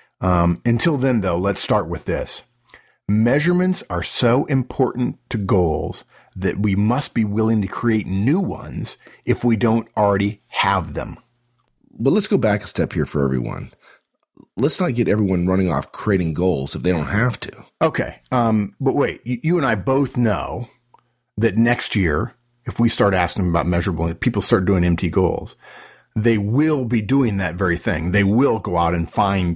Until then, though, let's start with this. Measurements are so important to goals that we must be willing to create new ones if we don't already have them. But let's go back a step here for everyone. Let's not get everyone running off creating goals if they don't have to. Okay. But wait, you and I both know that next year, if we start asking them about measurable, people start doing MT goals, they will be doing that very thing. They will go out and find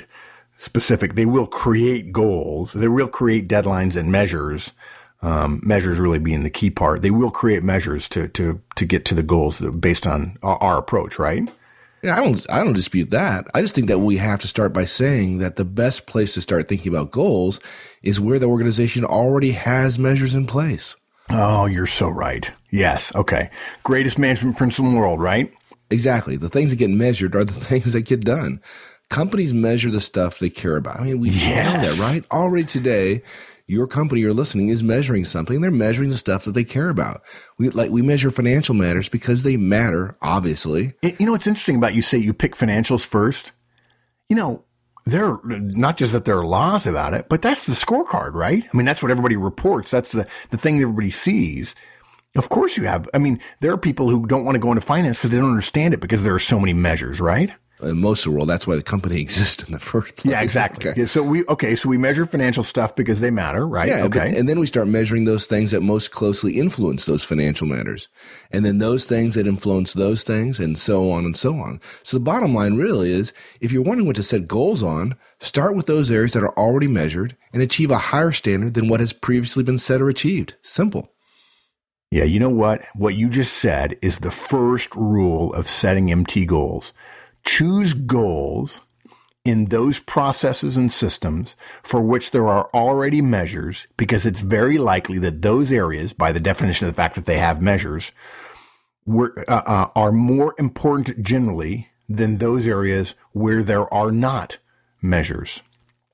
they will create goals. They will create deadlines and measures. Measures really being the key part. They will create measures to get to the goals based on our approach, right? Yeah, I don't dispute that. I just think that we have to start by saying that the best place to start thinking about goals is where the organization already has measures in place. Oh, you're so right. Yes. Okay. Greatest management principle in the world, right? Exactly. The things that get measured are the things that get done. Companies measure the stuff they care about. I mean, we know that, right? Already today, your company you're listening is measuring something. They're measuring the stuff that they care about. We measure financial matters because they matter, obviously. You know, what's interesting about you say you pick financials first. You know, they're not just that there are laws about it, but that's the scorecard, right? I mean, that's what everybody reports. That's the thing that everybody sees. Of course you have. I mean, there are people who don't want to go into finance because they don't understand it because there are so many measures, right? In most of the world, that's why the company exists in the first place. Yeah, exactly. Okay. Yeah, so we measure financial stuff because they matter, right? Yeah, okay. And then we start measuring those things that most closely influence those financial matters. And then those things that influence those things, and so on and so on. So the bottom line really is, if you're wondering what to set goals on, start with those areas that are already measured and achieve a higher standard than what has previously been set or achieved. Simple. Yeah, you know what? What you just said is the first rule of setting MT goals. Choose goals in those processes and systems for which there are already measures, because it's very likely that those areas, by the definition of the fact that they have measures, are more important generally than those areas where there are not measures.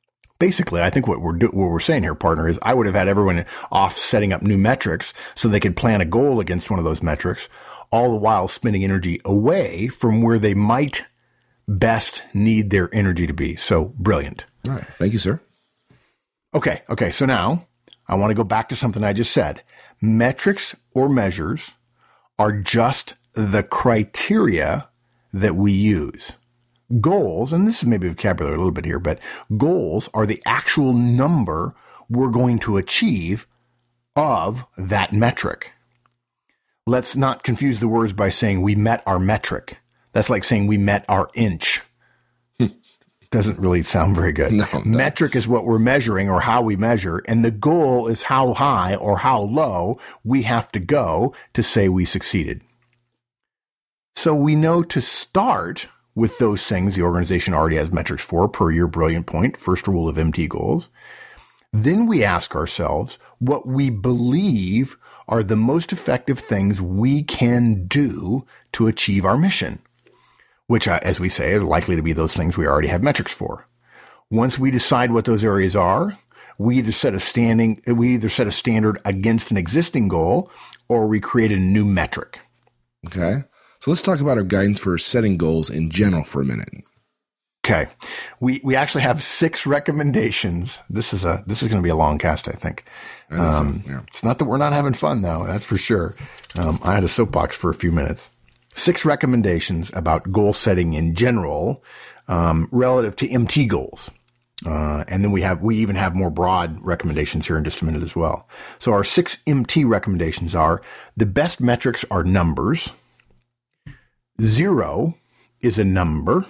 basically, I think what we're saying here, partner, is I would have had everyone off setting up new metrics so they could plan a goal against one of those metrics, all the while spending energy away from where they might best need their energy to be. So brilliant. All right. Thank you, sir. Okay. So now I want to go back to something I just said. Metrics or measures are just the criteria that we use. Goals, and this is maybe vocabulary a little bit here, but goals are the actual number we're going to achieve of that metric. Let's not confuse the words by saying we met our metric. That's like saying we met our inch. Doesn't really sound very good. No. Metric is what we're measuring or how we measure, and the goal is how high or how low we have to go to say we succeeded. So we know to start with those things the organization already has metrics for, per your brilliant point, first rule of MT goals. Then we ask ourselves what we believe are the most effective things we can do to achieve our mission, which, as we say, is likely to be those things we already have metrics for. Once we decide what those areas are, we either set a standard against an existing goal, or we create a new metric. Okay. So let's talk about our guidance for setting goals in general for a minute. Okay. We actually have 6 recommendations. This is going to be a long cast, I think. It's not that we're not having fun, though. That's for sure. I had a soapbox for a few minutes. 6 recommendations about goal setting in general, relative to MT goals. And then we even have more broad recommendations here in just a minute as well. So our 6 MT recommendations are: the best metrics are numbers. 0 is a number.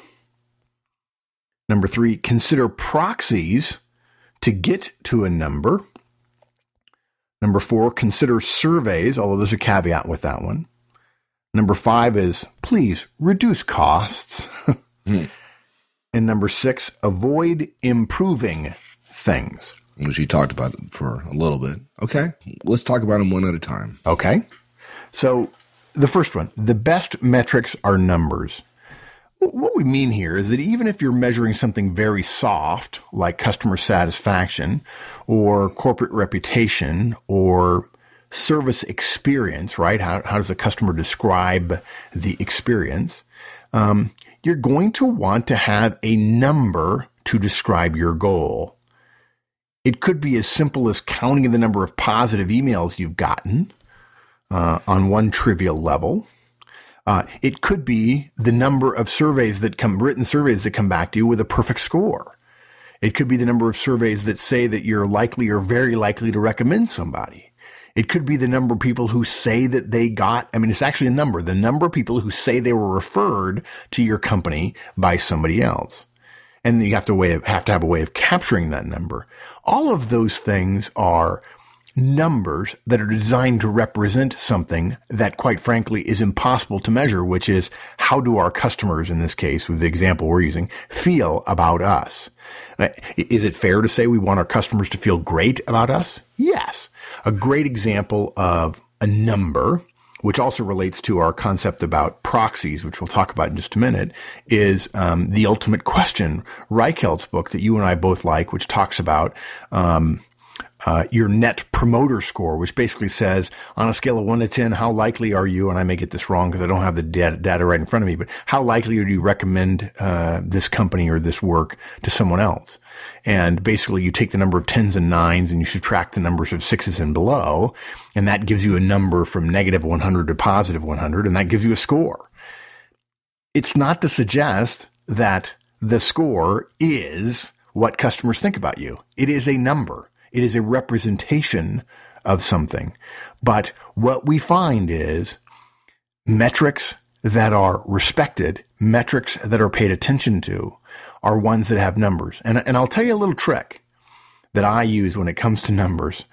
Number 3, consider proxies to get to a number. Number 4, consider surveys, although there's a caveat with that one. Number 5 is, please reduce costs. And number 6, avoid improving things. Which you talked about for a little bit. Okay. Let's talk about them one at a time. Okay. So the first one, the best metrics are numbers. What we mean here is that even if you're measuring something very soft, like customer satisfaction or corporate reputation or service experience, right? How does the customer describe the experience? You're going to want to have a number to describe your goal. It could be as simple as counting the number of positive emails you've gotten on one trivial level. It could be the number of written surveys that come back to you with a perfect score. It could be the number of surveys that say that you're likely or very likely to recommend somebody. It could be the number of people who say that it's actually a number, the number of people who say they were referred to your company by somebody else. And you have to have a way of capturing that number. All of those things are numbers that are designed to represent something that, quite frankly, is impossible to measure, which is how do our customers, in this case, with the example we're using, feel about us? Is it fair to say we want our customers to feel great about us? Yes. A great example of a number, which also relates to our concept about proxies, which we'll talk about in just a minute, is The Ultimate Question, Reicheld's book that you and I both like, which talks about your net promoter score, which basically says on a scale of 1 to 10, how likely are you, and I may get this wrong because I don't have the data right in front of me, but how likely do you recommend this company or this work to someone else? And basically you take the number of 10s and 9s and you subtract the numbers of 6s and below, and that gives you a number from negative 100 to positive 100, and that gives you a score. It's not to suggest that the score is what customers think about you. It is a number. It is a representation of something. But what we find is metrics that are respected, metrics that are paid attention to, are ones that have numbers. And I'll tell you a little trick that I use when it comes to numbers,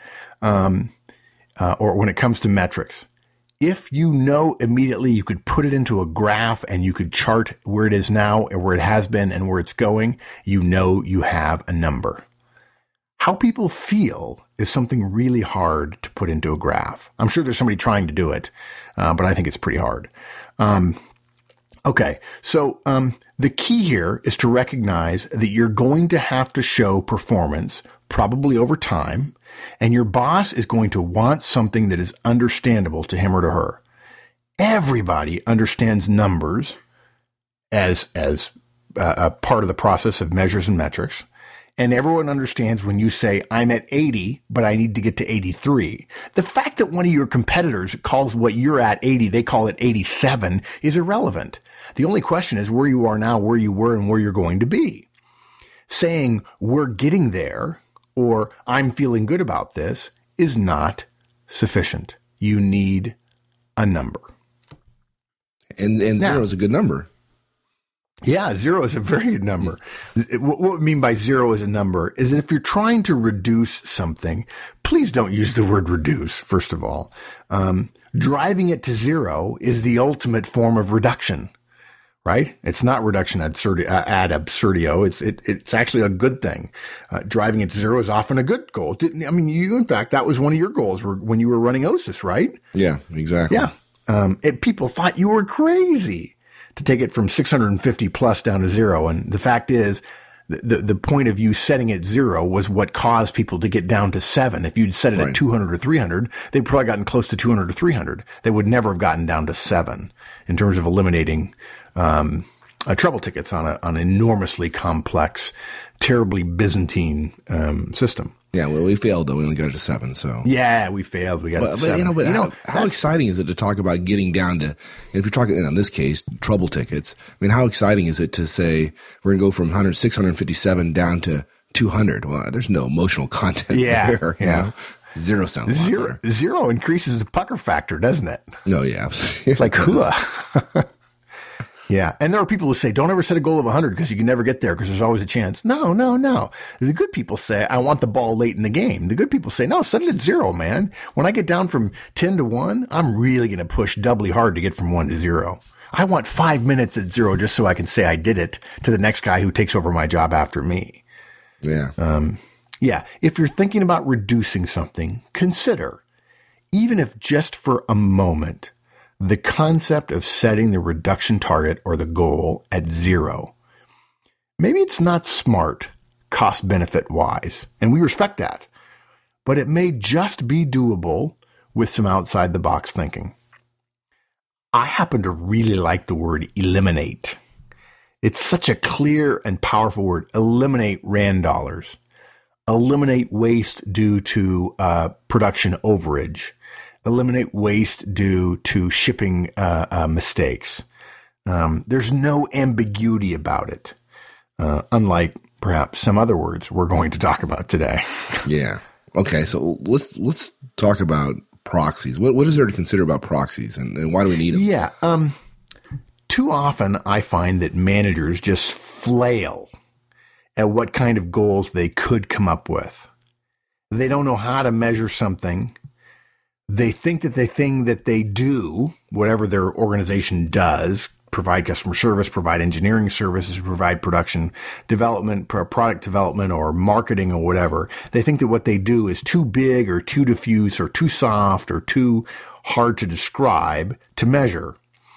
or when it comes to metrics. If you know immediately you could put it into a graph and you could chart where it is now and where it has been and where it's going, you know you have a number. How people feel is something really hard to put into a graph. I'm sure there's somebody trying to do it, but I think it's pretty hard. Okay. So, the key here is to recognize that you're going to have to show performance probably over time, and your boss is going to want something that is understandable to him or to her. Everybody understands numbers as a part of the process of measures and metrics. And everyone understands when you say, I'm at 80, but I need to get to 83. The fact that one of your competitors calls what you're at 80, they call it 87, is irrelevant. The only question is where you are now, where you were, and where you're going to be. Saying we're getting there or I'm feeling good about this is not sufficient. You need a number. And zero is a good number. Yeah, 0 is a very good number. What we mean by 0 as a number is that if you're trying to reduce something, please don't use the word reduce, first of all. Driving it to 0 is the ultimate form of reduction, right? It's not reduction ad absurdio. It's actually a good thing. Driving it to 0 is often a good goal. In fact, that was one of your goals when you were running OSIS, right? Yeah, exactly. Yeah. People thought you were crazy to take it from 650 plus down to 0. And the fact is, the point of you setting it 0 was what caused people to get down to 7. If you'd set it at 200 or 300, they'd probably gotten close to 200 or 300. They would never have gotten down to 7 in terms of eliminating trouble tickets on an enormously complex, terribly Byzantine system. Yeah, well, we failed though. We only got to 7. So yeah, we failed. We got to 7. How exciting is it to talk about getting down to? If you're talking in this case, trouble tickets. I mean, how exciting is it to say we're going to go from 657 down to 200? Well, there's no emotional content there. You know? 0 sounds better. 0 increases the pucker factor, doesn't it? No, yeah, it's like hula. Yeah. And there are people who say, don't ever set a goal of 100 because you can never get there because there's always a chance. No. The good people say, I want the ball late in the game. The good people say, no, set it at 0, man. When I get down from 10 to 1, I'm really going to push doubly hard to get from 1 to 0. I want 5 minutes at 0 just so I can say I did it to the next guy who takes over my job after me. Yeah. Yeah. If you're thinking about reducing something, consider, even if just for a moment, the concept of setting the reduction target or the goal at 0. Maybe it's not smart, cost-benefit wise, and we respect that, but it may just be doable with some outside-the-box thinking. I happen to really like the word eliminate. It's such a clear and powerful word. Eliminate RAND dollars. Eliminate waste due to production overage. Eliminate waste due to shipping mistakes. There's no ambiguity about it, unlike perhaps some other words we're going to talk about today. Yeah. Okay. So let's talk about proxies. What is there to consider about proxies, and why do we need them? Yeah. Too often I find that managers just flail at what kind of goals they could come up with. They don't know how to measure something. They think that the thing that they do, whatever their organization does, provide customer service, provide engineering services, provide production development, product development, or marketing or whatever, they think that what they do is too big or too diffuse or too soft or too hard to describe to measure.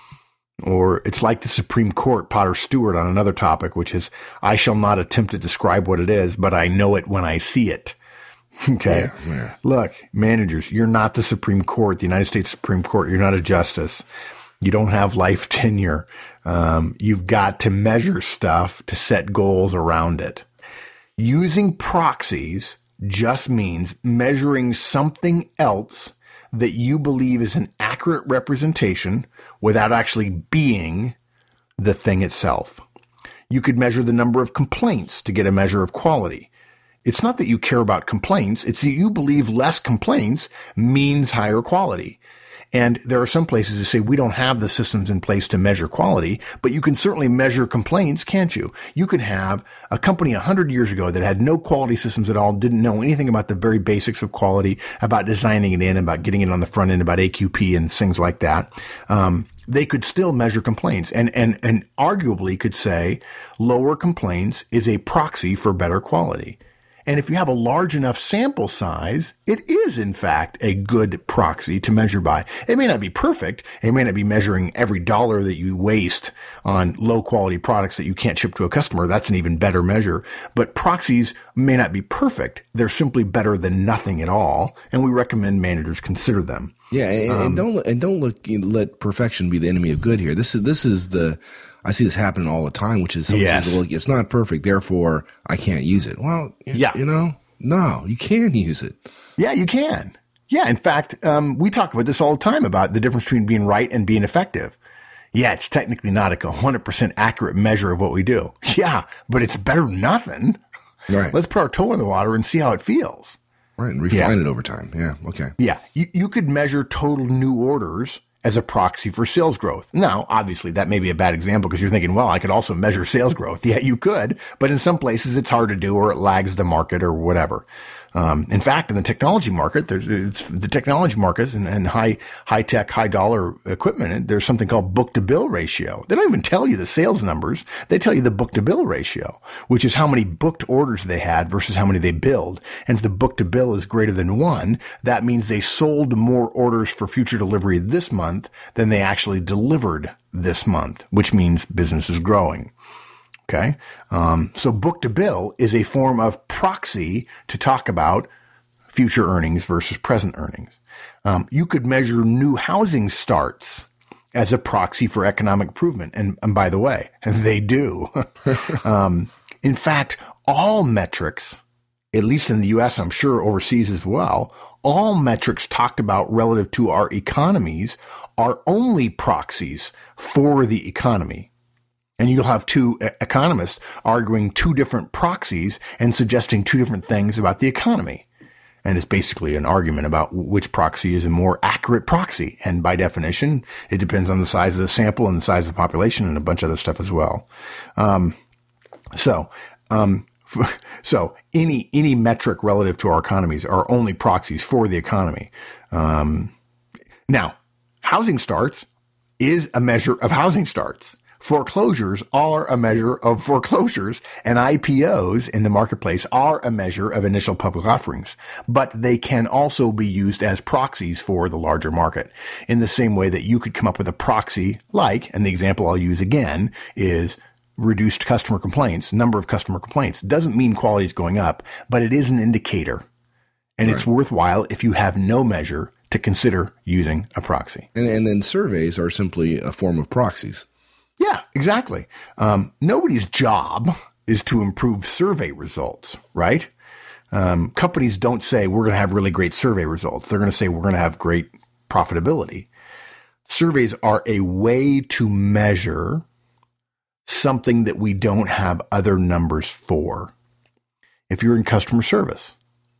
Or it's like the Supreme Court, Potter Stewart, on another topic, which is, I shall not attempt to describe what it is, but I know it when I see it. Okay. Yeah. Look, managers, you're not the Supreme Court, the United States Supreme Court. You're not a justice. You don't have life tenure. You've got to measure stuff to set goals around it. Using proxies just means measuring something else that you believe is an accurate representation without actually being the thing itself. You could measure the number of complaints to get a measure of quality. It's not that you care about complaints. It's that you believe less complaints means higher quality. And there are some places that say we don't have the systems in place to measure quality, but you can certainly measure complaints, can't you? You could have a company 100 years ago that had no quality systems at all, didn't know anything about the very basics of quality, about designing it in, about getting it on the front end, about AQP and things like that. They could still measure complaints and arguably could say lower complaints is a proxy for better quality. And if you have a large enough sample size, it is in fact a good proxy to measure by. It may not be perfect. It may not be measuring every dollar that you waste on low quality products that you can't ship to a customer. That's an even better measure. But proxies may not be perfect. They're simply better than nothing at all. And we recommend managers consider them. Yeah. And don't let perfection be the enemy of good here. This is I see this happening all the time, which is someone says, well, it's not perfect, therefore I can't use it. Well, no, you can use it. Yeah, you can. Yeah, in fact, we talk about this all the time about the difference between being right and being effective. Yeah, it's technically not a 100% accurate measure of what we do. Yeah, but it's better than nothing. Right. Let's put our toe in the water and see how it feels. Right, and refine it over time. Yeah, okay. Yeah, you could measure total new orders as a proxy for sales growth. Now, obviously, that may be a bad example because you're thinking, well, I could also measure sales growth. Yeah, you could, but in some places it's hard to do or it lags the market or whatever. In fact, in the technology market, the technology markets and high tech, high dollar equipment, there's something called book to bill ratio. They don't even tell you the sales numbers. They tell you the book to bill ratio, which is how many booked orders they had versus how many they billed. And if the book to bill is greater than 1, that means they sold more orders for future delivery this month than they actually delivered this month, which means business is growing. Okay. So book to bill is a form of proxy to talk about future earnings versus present earnings. You could measure new housing starts as a proxy for economic improvement. And by the way, they do. In fact, all metrics, at least in the US, I'm sure overseas as well, all metrics talked about relative to our economies are only proxies for the economy. And you'll have two economists arguing two different proxies and suggesting two different things about the economy. And it's basically an argument about which proxy is a more accurate proxy. And by definition, it depends on the size of the sample and the size of the population and a bunch of other stuff as well. So any metric relative to our economies are only proxies for the economy. Now, housing starts is a measure of housing starts. Foreclosures are a measure of foreclosures, and IPOs in the marketplace are a measure of initial public offerings, but they can also be used as proxies for the larger market in the same way that you could come up with a proxy like, and the example I'll use again is reduced customer complaints, number of customer complaints. Doesn't mean quality is going up, but it is an indicator, and It's worthwhile if you have no measure to consider using a proxy. And then surveys are simply a form of proxies. Yeah, exactly. Nobody's job is to improve survey results, right? Companies don't say we're going to have really great survey results. They're going to say we're going to have great profitability. Surveys are a way to measure something that we don't have other numbers for. If you're in customer service,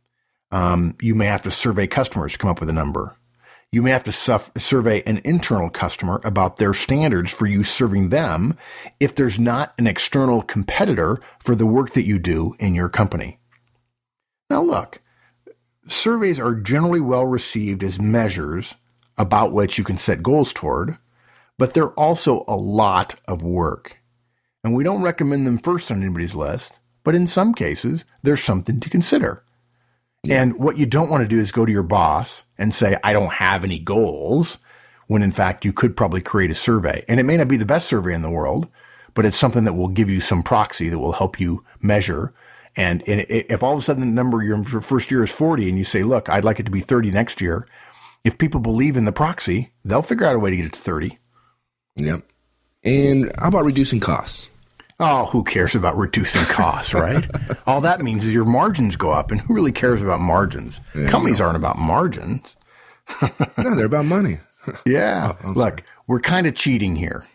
you may have to survey customers to come up with a number. You may have to survey an internal customer about their standards for you serving them if there's not an external competitor for the work that you do in your company. Now look, surveys are generally well received as measures about which you can set goals toward, but they're also a lot of work. And we don't recommend them first on anybody's list, but in some cases, there's something to consider. And what you don't want to do is go to your boss and say, I don't have any goals, when in fact you could probably create a survey. And it may not be the best survey in the world, but it's something that will give you some proxy that will help you measure. And if all of a sudden the number your first year is 40 and you say, look, I'd like it to be 30 next year, if people believe in the proxy, they'll figure out a way to get it to 30. Yep. And how about reducing costs? Oh, who cares about reducing costs, right? All that means is your margins go up, and who really cares about margins? Companies aren't about margins. No, they're about money. Yeah. Look, we're kind of cheating here.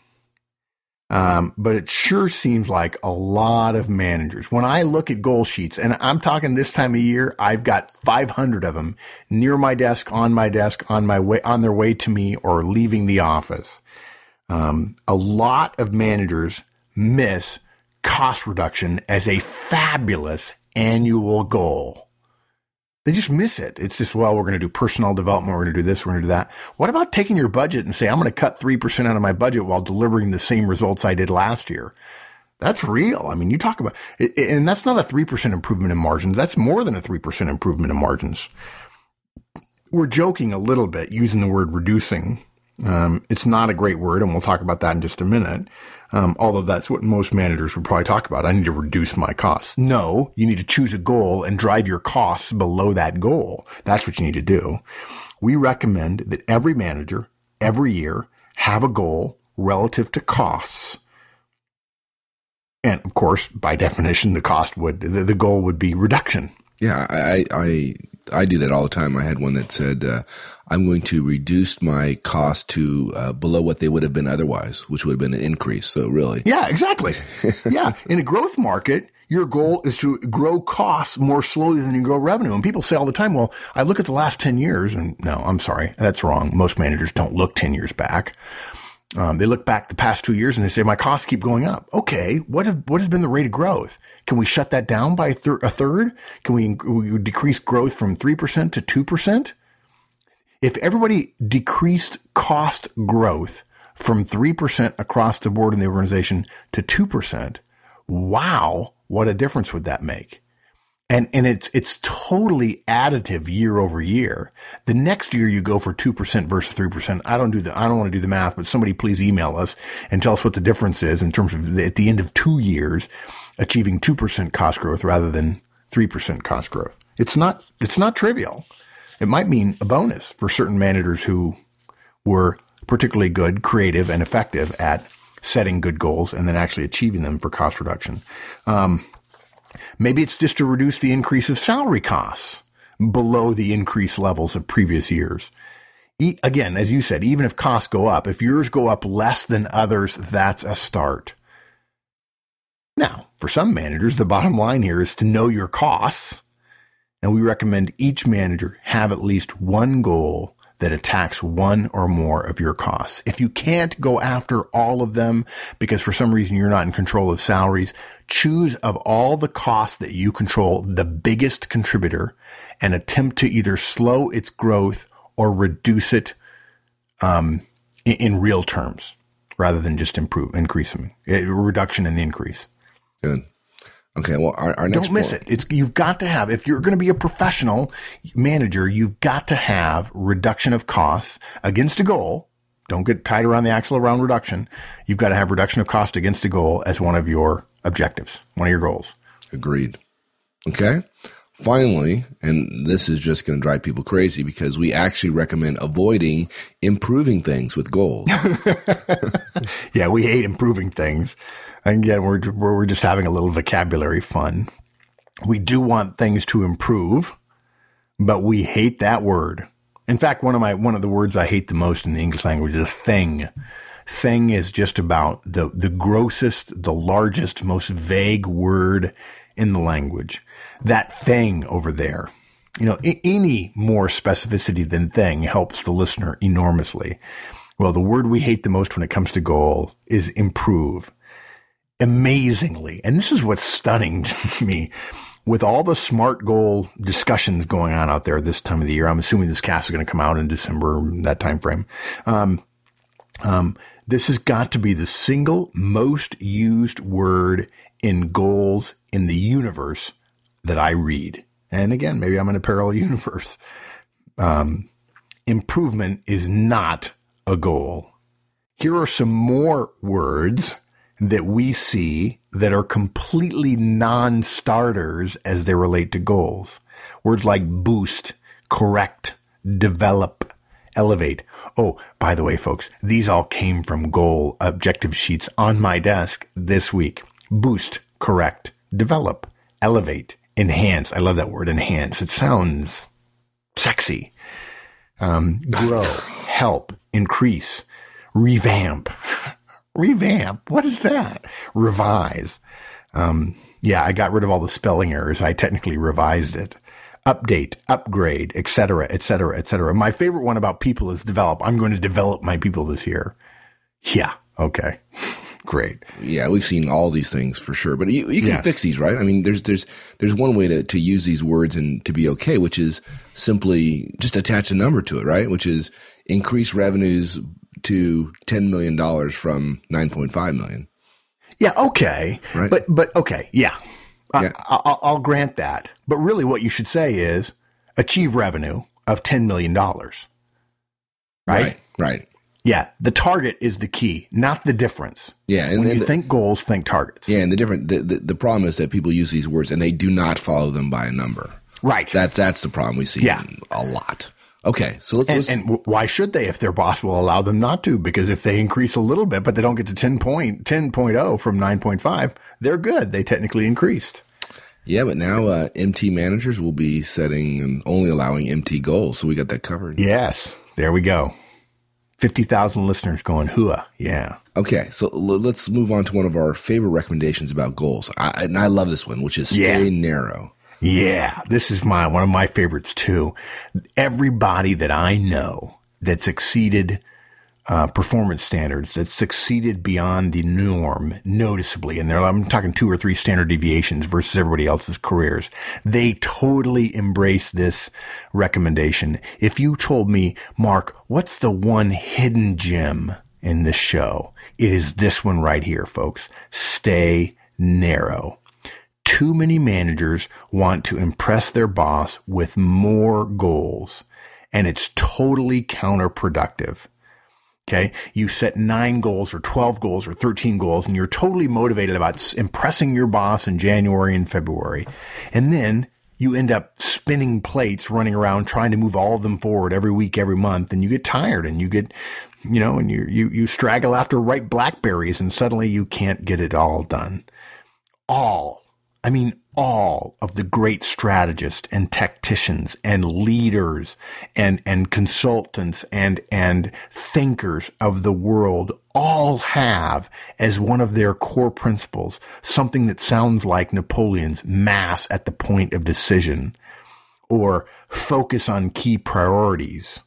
But it sure seems like a lot of managers. When I look at goal sheets, and I'm talking this time of year, I've got 500 of them near my desk, on my way, on their way to me or leaving the office. A lot of managers miss cost reduction as a fabulous annual goal. They just miss it. It's just, well, we're going to do personnel development. We're going to do this. We're going to do that. What about taking your budget and say, I'm going to cut 3% out of my budget while delivering the same results I did last year? That's real. I mean, you talk about it, and that's not a 3% improvement in margins. That's more than a 3% improvement in margins. We're joking a little bit using the word reducing. It's not a great word, and we'll talk about that in just a minute. Although that's what most managers would probably talk about. I need to reduce my costs. No, you need to choose a goal and drive your costs below that goal. That's what you need to do. We recommend that every manager, every year, have a goal relative to costs. And of course, by definition, the goal would be reduction. Yeah, I do that all the time. I had one that said, I'm going to reduce my cost to below what they would have been otherwise, which would have been an increase. So really. Yeah, exactly. Yeah. In a growth market, your goal is to grow costs more slowly than you grow revenue. And people say all the time, well, I look at the last 10 years and no, I'm sorry. That's wrong. Most managers don't look 10 years back. They look back the past 2 years and they say, my costs keep going up. Okay. What has been the rate of growth? Can we shut that down by a third? Can we decrease growth from 3% to 2%? If everybody decreased cost growth from 3% across the board in the organization to 2%, wow, what a difference would that make? And it's totally additive year over year. The next year you go for 2% versus 3%. I don't want to do the math, but somebody please email us and tell us what the difference is in terms of at the end of 2 years achieving 2% cost growth rather than 3% cost growth. It's not trivial. It might mean a bonus for certain managers who were particularly good, creative, and effective at setting good goals and then actually achieving them for cost reduction. Maybe it's just to reduce the increase of salary costs below the increased levels of previous years. Again, as you said, even if costs go up, if yours go up less than others, that's a start. Now, for some managers, the bottom line here is to know your costs. And we recommend each manager have at least one goal that attacks one or more of your costs. If you can't go after all of them because for some reason you're not in control of salaries, choose of all the costs that you control the biggest contributor and attempt to either slow its growth or reduce it in real terms rather than just increase them. A reduction in the increase. Good. Okay, well, our next don't miss it. You've got to have, if you're going to be a professional manager, you've got to have reduction of costs against a goal. Don't get tied around the axle around reduction. You've got to have reduction of cost against a goal as one of your objectives, one of your goals. Agreed. Okay. Finally, and this is just going to drive people crazy because we actually recommend avoiding improving things with goals. Yeah, we hate improving things. And again, we're just having a little vocabulary fun. We do want things to improve, but we hate that word. In fact, one of the words I hate the most in the English language is thing. Thing is just about the grossest, the largest, most vague word in the language. That thing over there. You know, any more specificity than thing helps the listener enormously. Well, the word we hate the most when it comes to goal is improve. Amazingly, and this is what's stunning to me, with all the SMART goal discussions going on out there this time of the year, I'm assuming this cast is going to come out in December, that time frame. This has got to be the single most used word in goals in the universe that I read. And again, maybe I'm in a parallel universe. Improvement is not a goal. Here are some more words that we see that are completely non-starters as they relate to goals. Words like boost, correct, develop, elevate. Oh, by the way, folks, these all came from goal objective sheets on my desk this week. Boost, correct, develop, elevate, enhance. I love that word, enhance. It sounds sexy. Grow, help, increase, revamp. Revamp. What is that? Revise. Yeah, I got rid of all the spelling errors. I technically revised it. Update, upgrade, et cetera, et cetera, et cetera. My favorite one about people is develop. I'm going to develop my people this year. Yeah. Okay. Great. Yeah, we've seen all these things for sure, but you can fix these, right? I mean, there's one way to use these words and to be okay, which is simply just attach a number to it, right? Which is increase revenues to $10 million from $9.5 million. Yeah. Okay. Right. But okay. Yeah. Yeah. I'll grant that. But really what you should say is achieve revenue of $10 million. Right? Right. Yeah. The target is the key, not the difference. Yeah. And when you think goals, think targets. Yeah. And the problem is that people use these words and they do not follow them by a number. Right. That's the problem we see a lot. Okay. So let's and why should they if their boss will allow them not to? Because if they increase a little bit, but they don't get to 10.0 from 9.5, they're good. They technically increased. Yeah, but now MT managers will be setting and only allowing MT goals. So we got that covered. Yes. There we go. 50,000 listeners going, hooah. Yeah. Okay. So let's move on to one of our favorite recommendations about goals. And I love this one, which is stay narrow. Yeah. This is one of my favorites too. Everybody that I know that's exceeded performance standards, that succeeded beyond the norm noticeably, and I'm talking 2 or 3 standard deviations versus everybody else's careers, they totally embrace this recommendation. If you told me, Mark, what's the one hidden gem in this show? It is this one right here, folks. Stay narrow. Too many managers want to impress their boss with more goals, and it's totally counterproductive. Okay. You set 9 goals or 12 goals or 13 goals and you're totally motivated about impressing your boss in January and February. And then you end up spinning plates, running around, trying to move all of them forward every week, every month. And you get tired and you get, and you straggle after ripe blackberries and suddenly you can't get it all done. All of the great strategists and tacticians and leaders and consultants and thinkers of the world all have as one of their core principles something that sounds like Napoleon's mass at the point of decision, or focus on key priorities,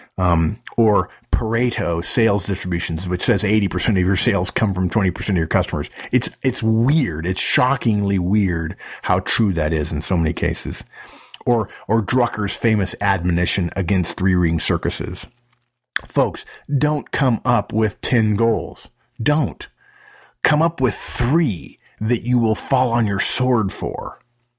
or Pareto sales distributions, which says 80% of your sales come from 20% of your customers. It's weird. It's shockingly weird how true that is in so many cases. Or Drucker's famous admonition against 3-ring circuses. Folks, don't come up with 10 goals. Don't. Come up with 3 that you will fall on your sword for.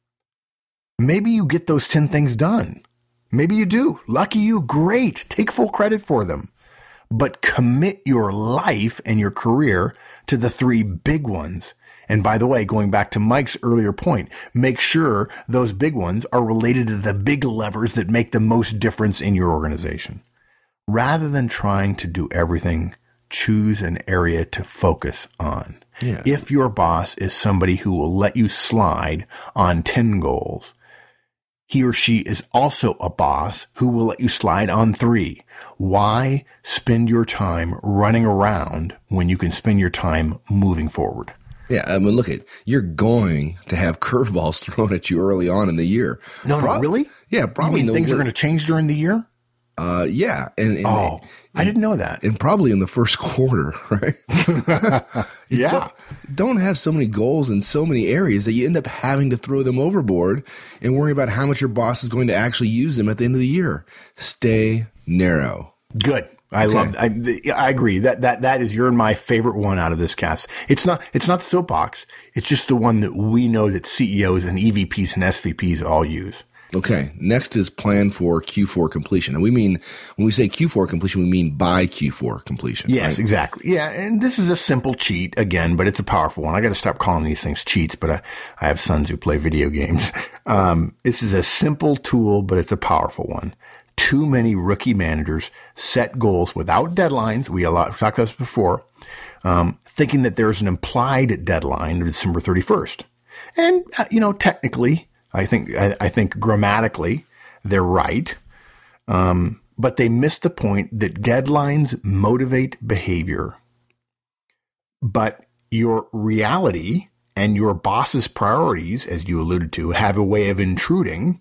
Maybe you get those 10 things done. Maybe you do. Lucky you. Great. Take full credit for them. But commit your life and your career to the 3 big ones. And by the way, going back to Mike's earlier point, make sure those big ones are related to the big levers that make the most difference in your organization. Rather than trying to do everything, choose an area to focus on. Yeah. If your boss is somebody who will let you slide on 10 goals, he or she is also a boss who will let you slide on 3. Why spend your time running around when you can spend your time moving forward? Yeah, I mean, look you're going to have curveballs thrown at you early on in the year. No, really? Yeah, probably. You mean things are going to change during the year? Yeah. I didn't know that. And probably in the first quarter, right? Yeah. Don't have so many goals in so many areas that you end up having to throw them overboard and worry about how much your boss is going to actually use them at the end of the year. Stay narrow. Good. I agree. That is your and my favorite one out of this cast. It's not the soapbox. It's just the one that we know that CEOs and EVPs and SVPs all use. Okay. Next is plan for Q4 completion. And we mean, when we say Q4 completion, we mean by Q4 completion. Yes, right? Exactly. Yeah. And this is a simple cheat again, but it's a powerful one. I got to stop calling these things cheats, but I have sons who play video games. This is a simple tool, but it's a powerful one. Too many rookie managers set goals without deadlines. We talked about this before, thinking that there's an implied deadline of December 31st. And, technically, I think grammatically they're right. But they miss the point that deadlines motivate behavior. But your reality and your boss's priorities, as you alluded to, have a way of intruding.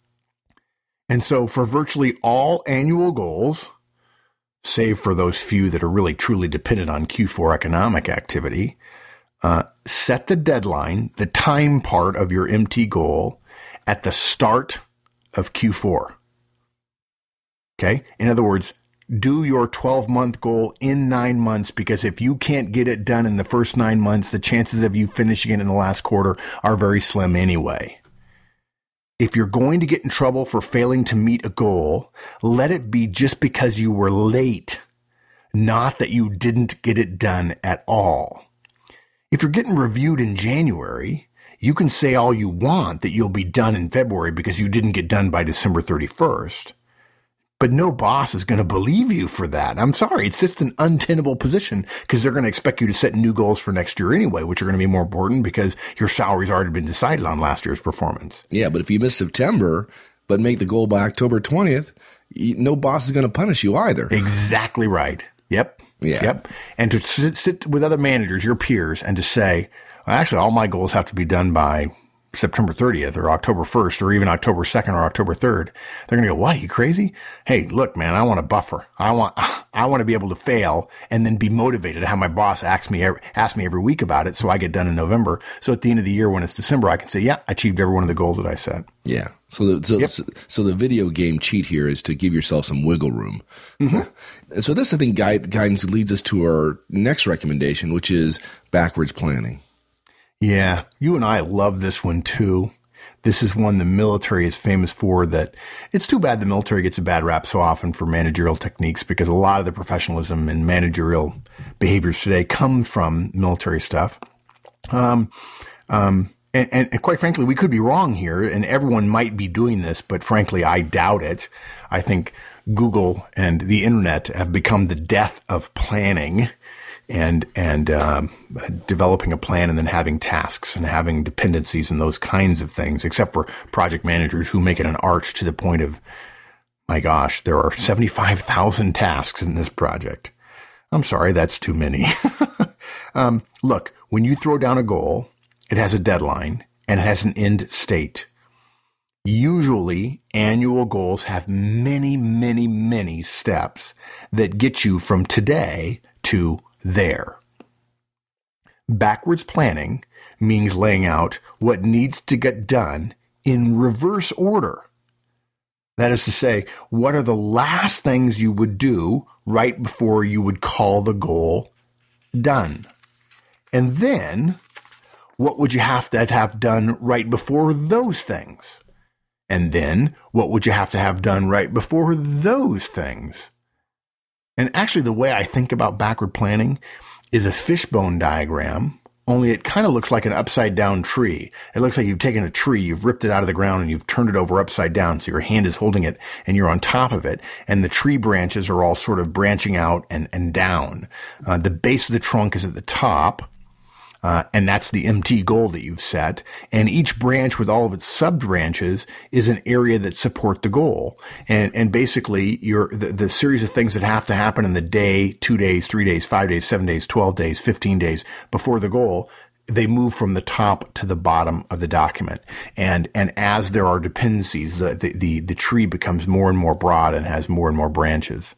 And so for virtually all annual goals, save for those few that are really truly dependent on Q4 economic activity, set the deadline, the time part of your MT goal, at the start of Q4. Okay? In other words, do your 12-month goal in 9 months, because if you can't get it done in the first 9 months, the chances of you finishing it in the last quarter are very slim anyway. If you're going to get in trouble for failing to meet a goal, let it be just because you were late, not that you didn't get it done at all. If you're getting reviewed in January, you can say all you want that you'll be done in February because you didn't get done by December 31st. But no boss is going to believe you for that. I'm sorry. It's just an untenable position because they're going to expect you to set new goals for next year anyway, which are going to be more important because your salary's already been decided on last year's performance. Yeah, but if you miss September but make the goal by October 20th, no boss is going to punish you either. Exactly right. Yep. Yeah. Yep. And to sit with other managers, your peers, and to say, well, actually, all my goals have to be done by September 30th or October 1st or even October 2nd or October 3rd. They're going to go, what? Are you crazy? Hey, look, man, I want a buffer. I want to be able to fail and then be motivated to have my boss ask me every week about it so I get done in November. So at the end of the year when it's December, I can say, yeah, I achieved every one of the goals that I set. Yeah. So the video game cheat here is to give yourself some wiggle room. Mm-hmm. So this, I think, guidance leads us to our next recommendation, which is backwards planning. Yeah, you and I love this one too. This is one the military is famous for. That it's too bad the military gets a bad rap so often for managerial techniques, because a lot of the professionalism and managerial behaviors today come from military stuff. And quite frankly, we could be wrong here, and everyone might be doing this, but frankly, I doubt it. I think Google and the internet have become the death of planning. And developing a plan and then having tasks and having dependencies and those kinds of things, except for project managers who make it an art to the point of, my gosh, there are 75,000 tasks in this project. I'm sorry, that's too many. Look, when you throw down a goal, it has a deadline and it has an end state. Usually, annual goals have many, many, many steps that get you from today to there. Backwards planning means laying out what needs to get done in reverse order. That is to say, what are the last things you would do right before you would call the goal done? And then, what would you have to have done right before those things? And then, what would you have to have done right before those things? And actually, the way I think about backward planning is a fishbone diagram, only it kind of looks like an upside down tree. It looks like you've taken a tree, you've ripped it out of the ground, and you've turned it over upside down. So your hand is holding it and you're on top of it. And the tree branches are all sort of branching out and down. The base of the trunk is at the top. And that's the MT goal that you've set. And each branch with all of its sub-branches is an area that support the goal. And basically the series of things that have to happen in the day, 2 days, 3 days, 5 days, 7 days, 12 days, 15 days before the goal, they move from the top to the bottom of the document. And as there are dependencies, the tree becomes more and more broad and has more and more branches.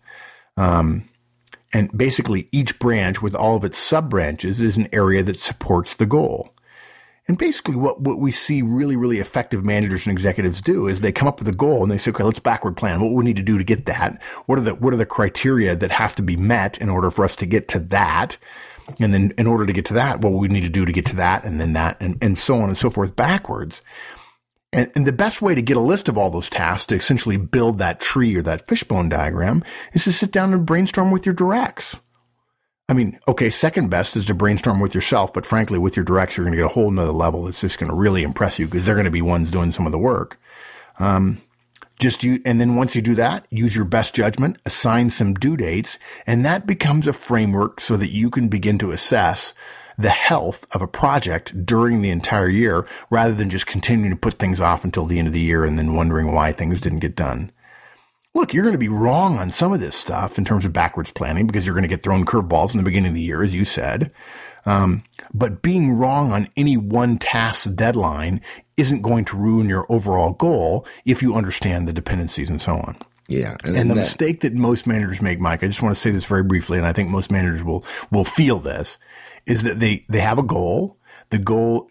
And basically, each branch with all of its sub-branches is an area that supports the goal. And basically, what we see really, really effective managers and executives do is they come up with a goal and they say, okay, let's backward plan. What do we need to do to get that? What are the criteria that have to be met in order for us to get to that? And then in order to get to that, what we need to do to get to that, and then that, and so on and so forth backwards. And the best way to get a list of all those tasks to essentially build that tree or that fishbone diagram is to sit down and brainstorm with your directs. I mean, okay, second best is to brainstorm with yourself, but frankly, with your directs, you're going to get a whole nother level. It's just going to really impress you because they're going to be ones doing some of the work. And then once you do that, use your best judgment, assign some due dates, and that becomes a framework so that you can begin to assess the health of a project during the entire year, rather than just continuing to put things off until the end of the year and then wondering why things didn't get done. Look, you're going to be wrong on some of this stuff in terms of backwards planning because you're going to get thrown curveballs in the beginning of the year, as you said. But being wrong on any one task's deadline isn't going to ruin your overall goal if you understand the dependencies and so on. Yeah. And the mistake that most managers make, Mike, I just want to say this very briefly, and I think most managers will feel this, is that they have a goal. The goal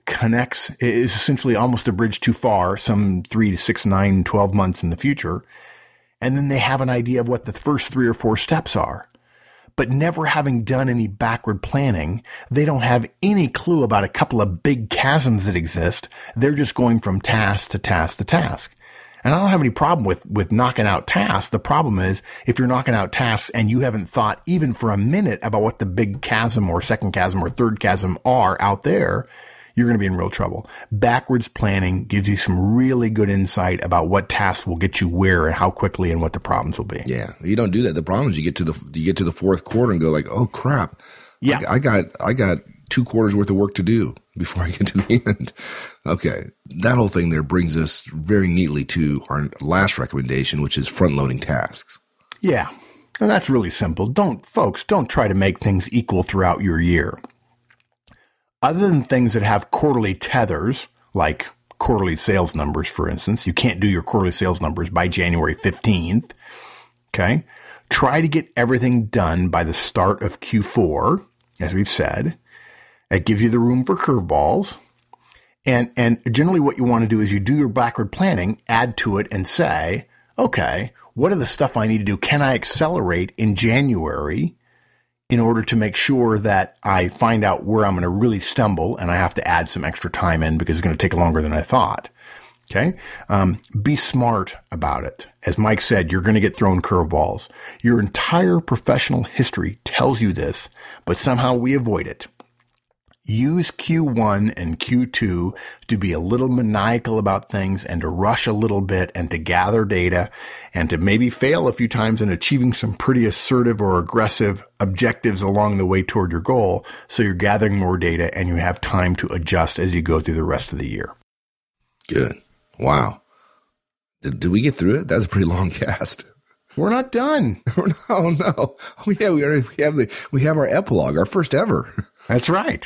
is essentially almost a bridge too far, some 3 to 6, 9, 12 months in the future. and then they have an idea of what the first 3 or 4 steps are. But never having done any backward planning, they don't have any clue about a couple of big chasms that exist. They're just going from task to task to task. And I don't have any problem with knocking out tasks. The problem is if you're knocking out tasks and you haven't thought even for a minute about what the big chasm or second chasm or third chasm are out there, you're going to be in real trouble. Backwards planning gives you some really good insight about what tasks will get you where and how quickly and what the problems will be. Yeah, you don't do that. The problem is you get to the fourth quarter and go like, oh crap, yeah, I got 2 quarters worth of work to do before I get to the end. Okay, that whole thing there brings us very neatly to our last recommendation, which is front-loading tasks. Yeah, and that's really simple. Don't try to make things equal throughout your year. Other than things that have quarterly tethers, like quarterly sales numbers, for instance, you can't do your quarterly sales numbers by January 15th. Okay. Try to get everything done by the start of Q4, as we've said. It gives you the room for curveballs. And generally what you want to do is you do your backward planning, add to it and say, okay, what are the stuff I need to do? Can I accelerate in January in order to make sure that I find out where I'm going to really stumble and I have to add some extra time in because it's going to take longer than I thought. Okay. Be smart about it. As Mike said, you're going to get thrown curveballs. Your entire professional history tells you this, but somehow we avoid it. Use Q1 and Q2 to be a little maniacal about things and to rush a little bit and to gather data and to maybe fail a few times in achieving some pretty assertive or aggressive objectives along the way toward your goal. So you're gathering more data and you have time to adjust as you go through the rest of the year. Good. Wow. Did we get through it? That's a pretty long cast. We're not done. Oh no. Oh yeah, we have our epilogue, our first ever. That's right.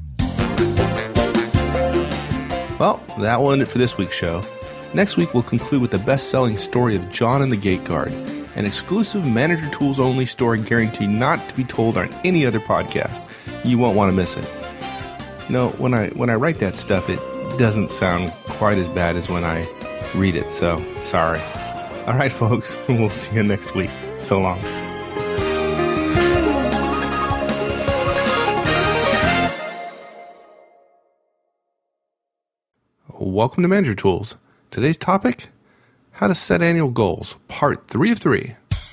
Well, that will end it for this week's show. Next week, we'll conclude with the best-selling story of John and the Gate Guard, an exclusive Manager Tools only story guaranteed not to be told on any other podcast. You won't want to miss it. You know, when I write that stuff, it doesn't sound quite as bad as when I read it, so sorry. All right, folks, we'll see you next week. So long. Welcome to Manager Tools. Today's topic, how to set annual goals, part 3 of 3.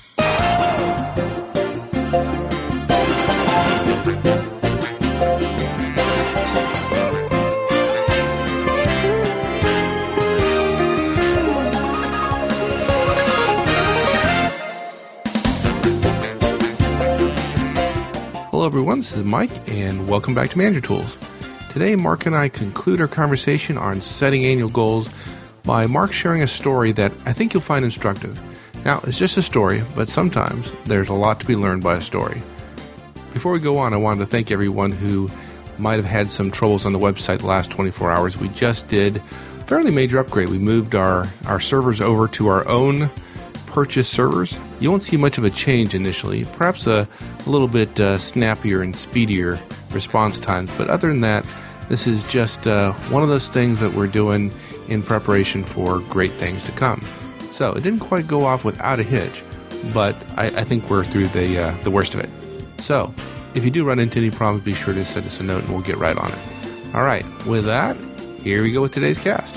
Hello everyone, this is Mike, and welcome back to Manager Tools. Today, Mark and I conclude our conversation on setting annual goals by Mark sharing a story that I think you'll find instructive. Now, it's just a story, but sometimes there's a lot to be learned by a story. Before we go on, I wanted to thank everyone who might have had some troubles on the website the last 24 hours. We just did a fairly major upgrade. We moved our servers over to our own purchase servers. You won't see much of a change initially, perhaps a little bit snappier and speedier response times, but other than that, this is just one of those things that we're doing in preparation for great things to come. So it didn't quite go off without a hitch, but I think we're through the worst of it. So if you do run into any problems, be sure to send us a note and we'll get right on it. All right, with that, here we go with today's cast.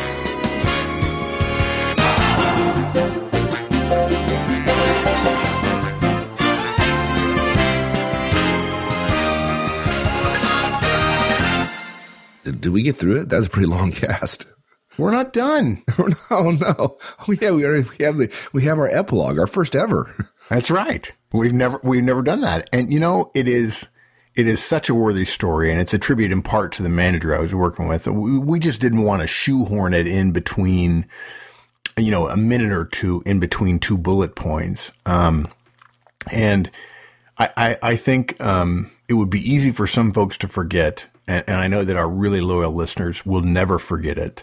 Did we get through it? That's a pretty long cast. We're not done. Oh no. Oh yeah, we have our epilogue, our first ever. That's right. We've never done that. And you know, it is such a worthy story, and it's a tribute in part to the manager I was working with. We just didn't want to shoehorn it in between, you know, a minute or two in between 2 bullet points. And I think it would be easy for some folks to forget. And I know that our really loyal listeners will never forget it,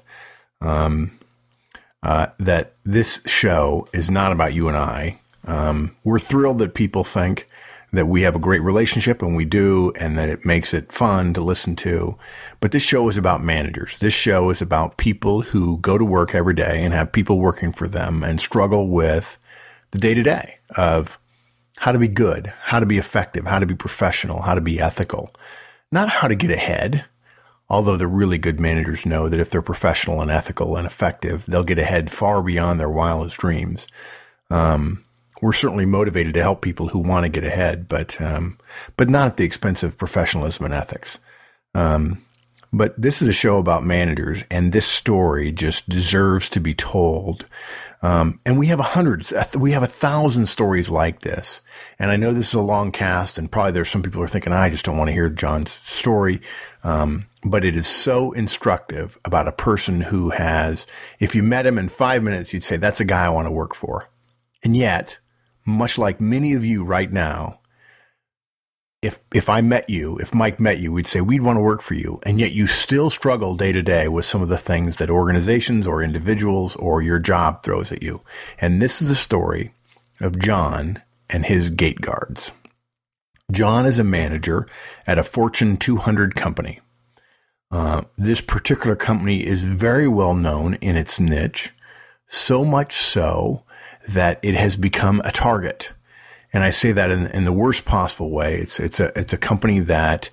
that this show is not about you and I. We're thrilled that people think that we have a great relationship, and we do, and that it makes it fun to listen to. But this show is about managers. This show is about people who go to work every day and have people working for them and struggle with the day-to-day of how to be good, how to be effective, how to be professional, how to be ethical, not how to get ahead. Although the really good managers know that if they're professional and ethical and effective, they'll get ahead far beyond their wildest dreams. We're certainly motivated to help people who want to get ahead, but not at the expense of professionalism and ethics. But this is a show about managers, and this story just deserves to be told. And we have we have 1,000 stories like this. And I know this is a long cast, and probably there's some people who are thinking, I just don't want to hear John's story. But it is so instructive about a person who has, if you met him in 5 minutes, you'd say, that's a guy I want to work for. And yet, much like many of you right now, if I met you, if Mike met you, we'd say we'd want to work for you. And yet you still struggle day to day with some of the things that organizations or individuals or your job throws at you. And this is a story of John and his gate guards. John is a manager at a Fortune 200 company. This particular company is very well known in its niche, so much so that it has become a target. And I say that in the worst possible way. It's a company that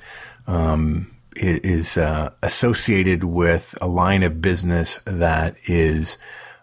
is associated with a line of business that is,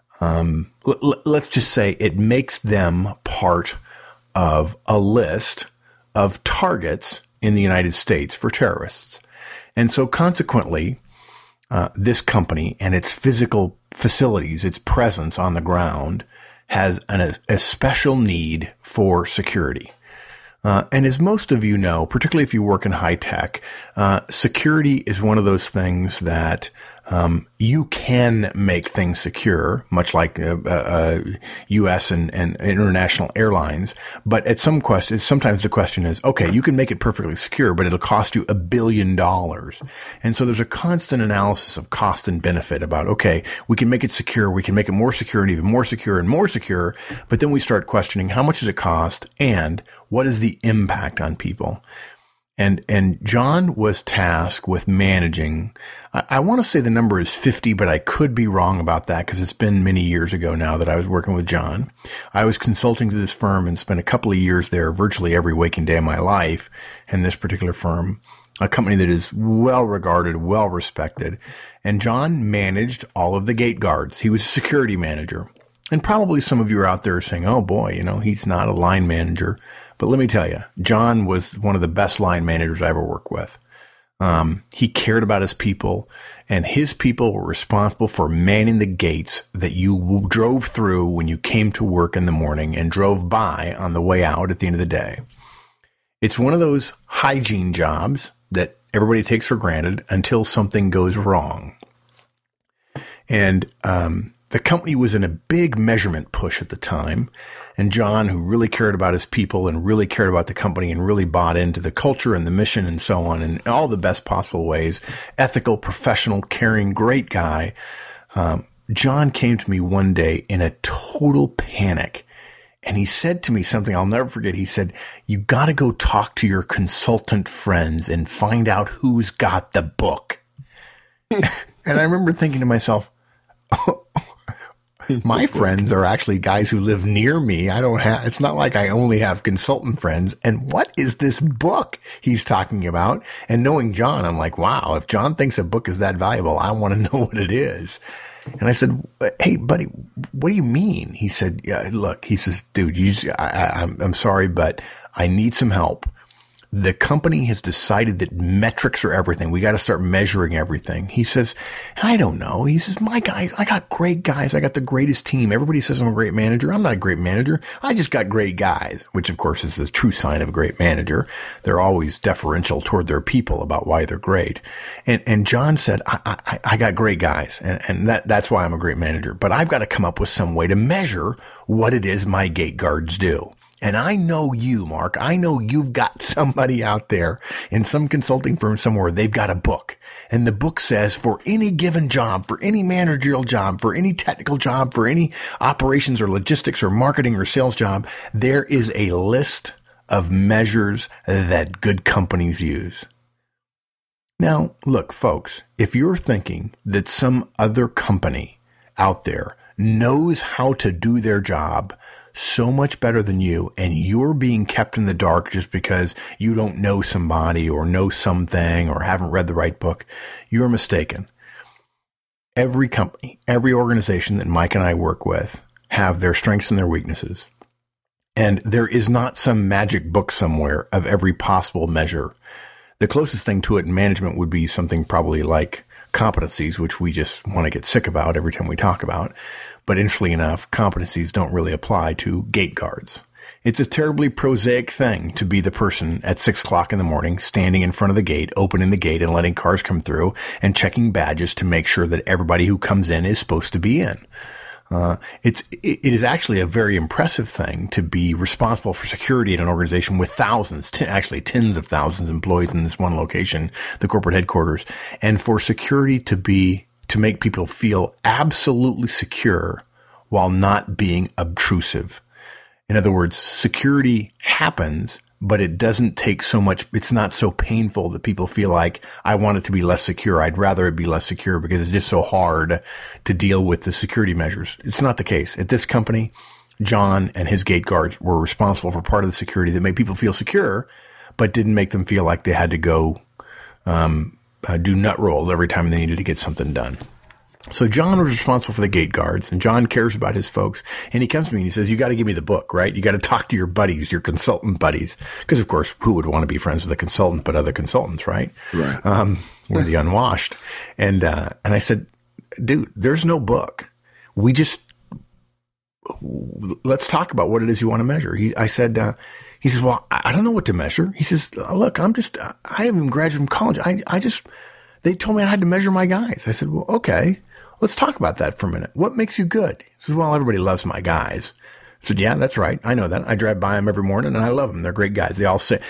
let's just say, it makes them part of a list of targets in the United States for terrorists. And so consequently, this company and its physical facilities, its presence on the ground, has a special need for security. And as most of you know, particularly if you work in high tech, security is one of those things that you can make things secure, much like U.S. and international airlines. But at sometimes the question is, okay, you can make it perfectly secure, but it'll cost you $1 billion. And so there's a constant analysis of cost and benefit about, okay, we can make it secure, we can make it more secure and even more secure and more secure. But then we start questioning, how much does it cost and what is the impact on people? And John was tasked with managing, I want to say the number is 50, but I could be wrong about that because it's been many years ago now that I was working with John. I was consulting to this firm and spent a couple of years there virtually every waking day of my life in this particular firm, a company that is well regarded, well respected. And John managed all of the gate guards. He was a security manager. And probably some of you are out there saying, oh boy, he's not a line manager. But let me tell you, John was one of the best line managers I ever worked with. He cared about his people, and his people were responsible for manning the gates that you drove through when you came to work in the morning and drove by on the way out at the end of the day. It's one of those hygiene jobs that everybody takes for granted until something goes wrong. And the company was in a big measurement push at the time. And John, who really cared about his people and really cared about the company and really bought into the culture and the mission and so on in all the best possible ways, ethical, professional, caring, great guy. John came to me one day in a total panic. And he said to me something I'll never forget. He said, you got to go talk to your consultant friends and find out who's got the book. And I remember thinking to myself, my friends are actually guys who live near me. It's not like I only have consultant friends. And what is this book he's talking about? And knowing John, I'm like, wow, if John thinks a book is that valuable, I want to know what it is. And I said, hey, buddy, what do you mean? He said, yeah, look, he says, dude, I'm sorry, but I need some help. The company has decided that metrics are everything. We got to start measuring everything. He says, I don't know. He says, my guys, I got great guys. I got the greatest team. Everybody says I'm a great manager. I'm not a great manager. I just got great guys, which of course is the true sign of a great manager. They're always deferential toward their people about why they're great. And John said, I got great guys, and that's why I'm a great manager. But I've got to come up with some way to measure what it is my gate guards do. And I know you, Mark. I know you've got somebody out there in some consulting firm somewhere. They've got a book. And the book says for any given job, for any managerial job, for any technical job, for any operations or logistics or marketing or sales job, there is a list of measures that good companies use. Now, look, folks, if you're thinking that some other company out there knows how to do their job so much better than you, and you're being kept in the dark just because you don't know somebody or know something or haven't read the right book, you're mistaken. Every company, every organization that Mike and I work with have their strengths and their weaknesses. And there is not some magic book somewhere of every possible measure. The closest thing to it in management would be something probably like competencies, which we just want to get sick about every time we talk about. But interestingly enough, competencies don't really apply to gate guards. It's a terribly prosaic thing to be the person at 6 o'clock in the morning, standing in front of the gate, opening the gate and letting cars come through and checking badges to make sure that everybody who comes in is supposed to be in. It is actually a very impressive thing to be responsible for security in an organization with thousands, actually tens of thousands of employees in this one location, the corporate headquarters, and for security to make people feel absolutely secure while not being obtrusive. In other words, security happens, but it doesn't take so much. It's not so painful that people feel like, I want it to be less secure. I'd rather it be less secure because it's just so hard to deal with the security measures. It's not the case. At this company, John and his gate guards were responsible for part of the security that made people feel secure, but didn't make them feel like they had to go do nut rolls every time they needed to get something done. So John was responsible for the gate guards, and John cares about his folks. And he comes to me and he says, you got to give me the book, right? You got to talk to your buddies, your consultant buddies. Because, of course, who would want to be friends with a consultant but other consultants, right? Right. We're the unwashed. And I said, dude, there's no book. Let's talk about what it is you want to measure. He says, well, I don't know what to measure. He says, look, I haven't even graduated from college. They told me I had to measure my guys. I said, well, okay. Let's talk about that for a minute. What makes you good? He says, well, everybody loves my guys. I said, yeah, that's right. I know that. I drive by them every morning and I love them. They're great guys. They all say,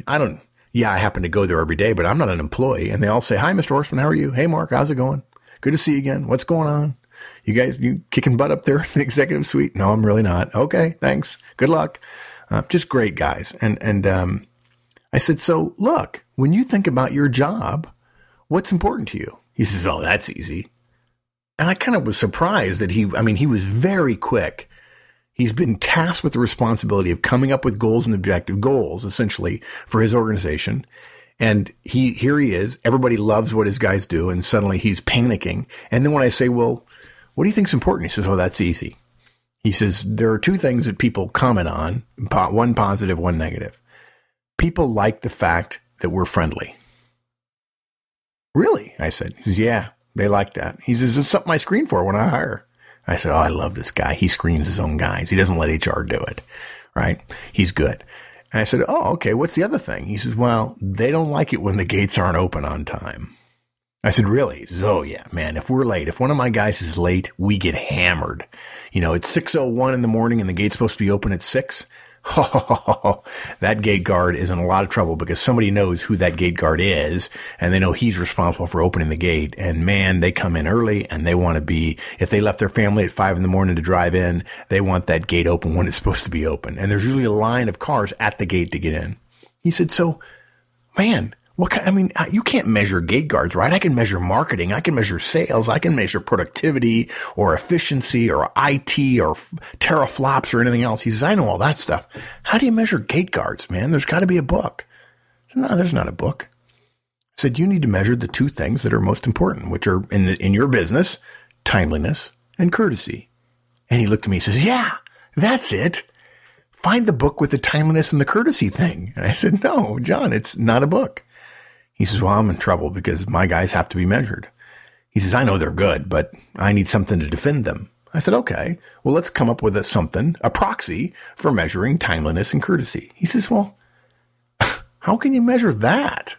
I happen to go there every day, but I'm not an employee. And they all say, hi, Mr. Horstman. How are you? Hey, Mark, how's it going? Good to see you again. What's going on? You kicking butt up there in the executive suite? No, I'm really not. Okay. Thanks. Good luck. Just great guys. And I said, so look, when you think about your job, what's important to you? He says, oh, that's easy. And I kind of was surprised that he was very quick. He's been tasked with the responsibility of coming up with goals and objective goals, essentially, for his organization. And here he is. Everybody loves what his guys do. And suddenly he's panicking. And then when I say, well, what do you think's important? He says, oh, that's easy. He says, there are two things that people comment on, one positive, one negative. People like the fact that we're friendly. Really? I said. He says, yeah, they like that. He says, it's something I screen for when I hire. I said, oh, I love this guy. He screens his own guys. He doesn't let HR do it, right? He's good. And I said, oh, okay, what's the other thing? He says, well, they don't like it when the gates aren't open on time. I said, really? He says, oh, yeah, man, if we're late, if one of my guys is late, we get hammered. It's 6:01 in the morning and the gate's supposed to be open at 6. Oh, that gate guard is in a lot of trouble because somebody knows who that gate guard is and they know he's responsible for opening the gate. And man, they come in early and they want to be, if they left their family at 5 a.m. to drive in, they want that gate open when it's supposed to be open. And there's usually a line of cars at the gate to get in. He said, so man, you can't measure gate guards, right? I can measure marketing. I can measure sales. I can measure productivity or efficiency or IT or teraflops or anything else. He says, I know all that stuff. How do you measure gate guards, man? There's got to be a book. No, there's not a book. I said, you need to measure the two things that are most important, which are in your business, timeliness and courtesy. And he looked at me and says, yeah, that's it. Find the book with the timeliness and the courtesy thing. And I said, no, John, it's not a book. He says, well, I'm in trouble because my guys have to be measured. He says, I know they're good, but I need something to defend them. I said, okay, well, let's come up with a proxy for measuring timeliness and courtesy. He says, well, how can you measure that?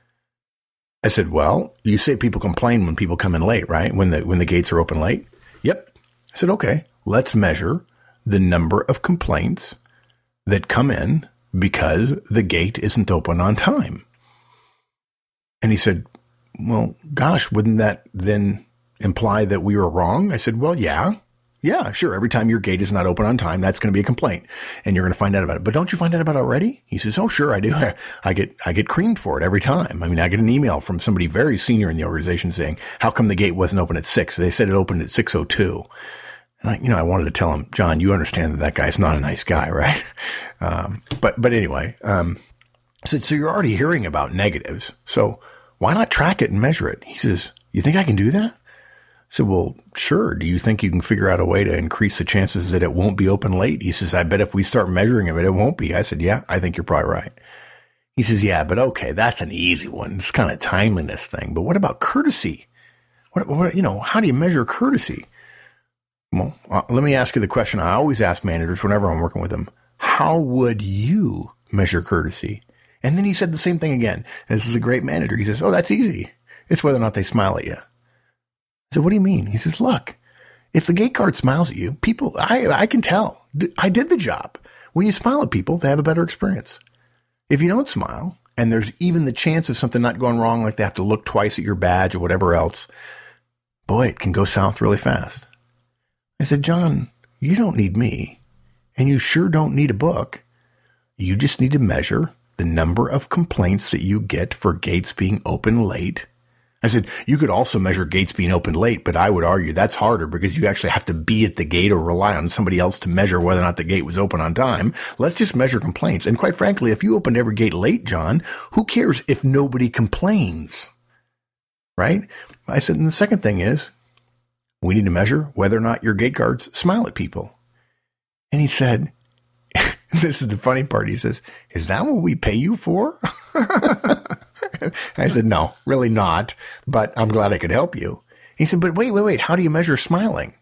I said, well, you say people complain when people come in late, right? When the gates are open late. Yep. I said, okay, let's measure the number of complaints that come in because the gate isn't open on time. And he said, well, gosh, wouldn't that then imply that we were wrong? I said, well, yeah, sure. Every time your gate is not open on time, that's going to be a complaint and you're going to find out about it. But don't you find out about it already? He says, oh, sure, I do. I get creamed for it every time. I get an email from somebody very senior in the organization saying, how come the gate wasn't open at 6? They said it opened at 6:02. And I wanted to tell him, John, you understand that guy's not a nice guy, right? But anyway, I said, so you're already hearing about negatives. So why not track it and measure it? He says, you think I can do that? I said, well, sure. Do you think you can figure out a way to increase the chances that it won't be open late? He says, I bet if we start measuring it, it won't be. I said, yeah, I think you're probably right. He says, yeah, but okay, that's an easy one. It's kind of a timeliness thing. But what about courtesy? What how do you measure courtesy? Well, let me ask you the question I always ask managers whenever I'm working with them. How would you measure courtesy? And then he said the same thing again. This is a great manager. He says, oh, that's easy. It's whether or not they smile at you. I said, what do you mean? He says, look, if the gate guard smiles at you, people, I can tell. I did the job. When you smile at people, they have a better experience. If you don't smile, and there's even the chance of something not going wrong, like they have to look twice at your badge or whatever else, boy, it can go south really fast. I said, John, you don't need me, and you sure don't need a book. You just need to measure the number of complaints that you get for gates being open late. I said, you could also measure gates being open late, but I would argue that's harder because you actually have to be at the gate or rely on somebody else to measure whether or not the gate was open on time. Let's just measure complaints. And quite frankly, if you opened every gate late, John, who cares if nobody complains? Right? I said, and the second thing is, we need to measure whether or not your gate guards smile at people. And he said, this is the funny part. He says, is that what we pay you for? I said, no, really not, but I'm glad I could help you. He said, but wait, how do you measure smiling?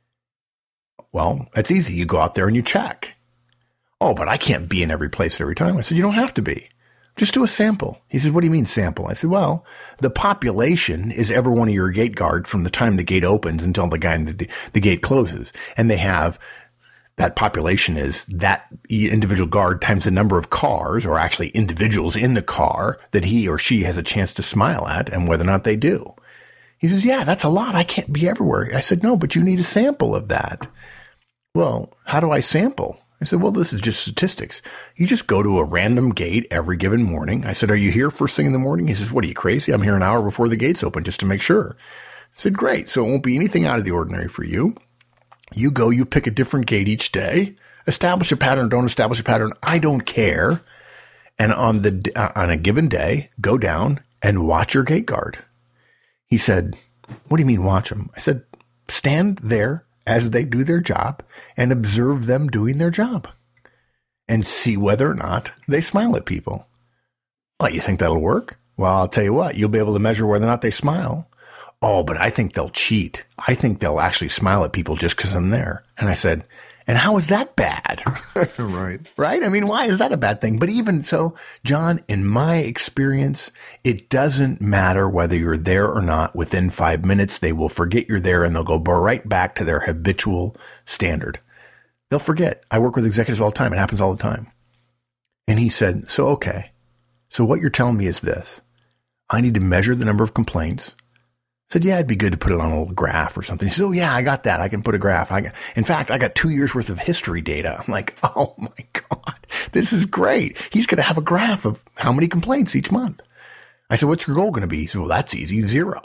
Well, that's easy. You go out there and you check. Oh, but I can't be in every place at every time. I said, you don't have to be. Just do a sample. He said, what do you mean sample? I said, well, the population is every one of your gate guards from the time the gate opens until the guy in the gate closes. And they have that population is that individual guard times the number of cars, or actually individuals in the car, that he or she has a chance to smile at and whether or not they do. He says, yeah, that's a lot. I can't be everywhere. I said, no, but you need a sample of that. Well, how do I sample? I said, well, this is just statistics. You just go to a random gate every given morning. I said, are you here first thing in the morning? He says, what are you, crazy? I'm here an hour before the gates open just to make sure. I said, great. So it won't be anything out of the ordinary for you. You go, you pick a different gate each day, establish a pattern, don't establish a pattern. I don't care. And on a given day, go down and watch your gate guard. He said, what do you mean watch them? I said, stand there as they do their job and observe them doing their job and see whether or not they smile at people. Well, you think that'll work? Well, I'll tell you what, you'll be able to measure whether or not they smile. Oh, but I think they'll cheat. I think they'll actually smile at people just because I'm there. And I said, and how is that bad? Right. Right? I mean, why is that a bad thing? But even so, John, in my experience, it doesn't matter whether you're there or not. Within 5 minutes, they will forget you're there and they'll go right back to their habitual standard. They'll forget. I work with executives all the time. It happens all the time. And he said, so, okay. So what you're telling me is this. I need to measure the number of complaints. I said, yeah, it'd be good to put it on a little graph or something. He said, oh, yeah, I got that. I can put a graph. In fact, I got 2 years worth of history data. I'm like, oh, my God, this is great. He's going to have a graph of how many complaints each month. I said, what's your goal going to be? He said, well, that's easy, 0.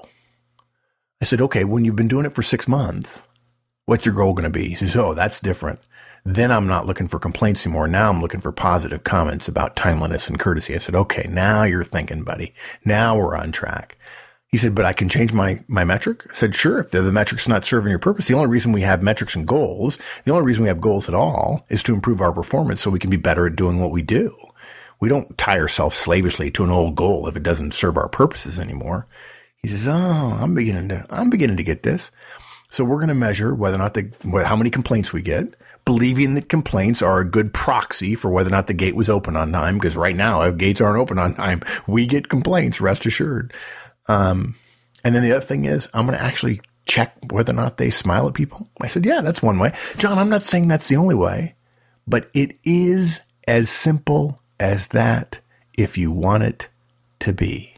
I said, okay, when you've been doing it for 6 months, what's your goal going to be? He says, oh, that's different. Then I'm not looking for complaints anymore. Now I'm looking for positive comments about timeliness and courtesy. I said, okay, now you're thinking, buddy. Now we're on track. He said, but I can change my metric? I said, sure, if the metric's not serving your purpose. The only reason we have metrics and goals, the only reason we have goals at all is to improve our performance so we can be better at doing what we do. We don't tie ourselves slavishly to an old goal if it doesn't serve our purposes anymore. He says, oh, I'm beginning to get this. So we're going to measure whether or not how many complaints we get, believing that complaints are a good proxy for whether or not the gate was open on time. Because right now, if gates aren't open on time, we get complaints, rest assured. And then the other thing is I'm going to actually check whether or not they smile at people. I said, yeah, that's one way. John, I'm not saying that's the only way, but it is as simple as that if you want it to be.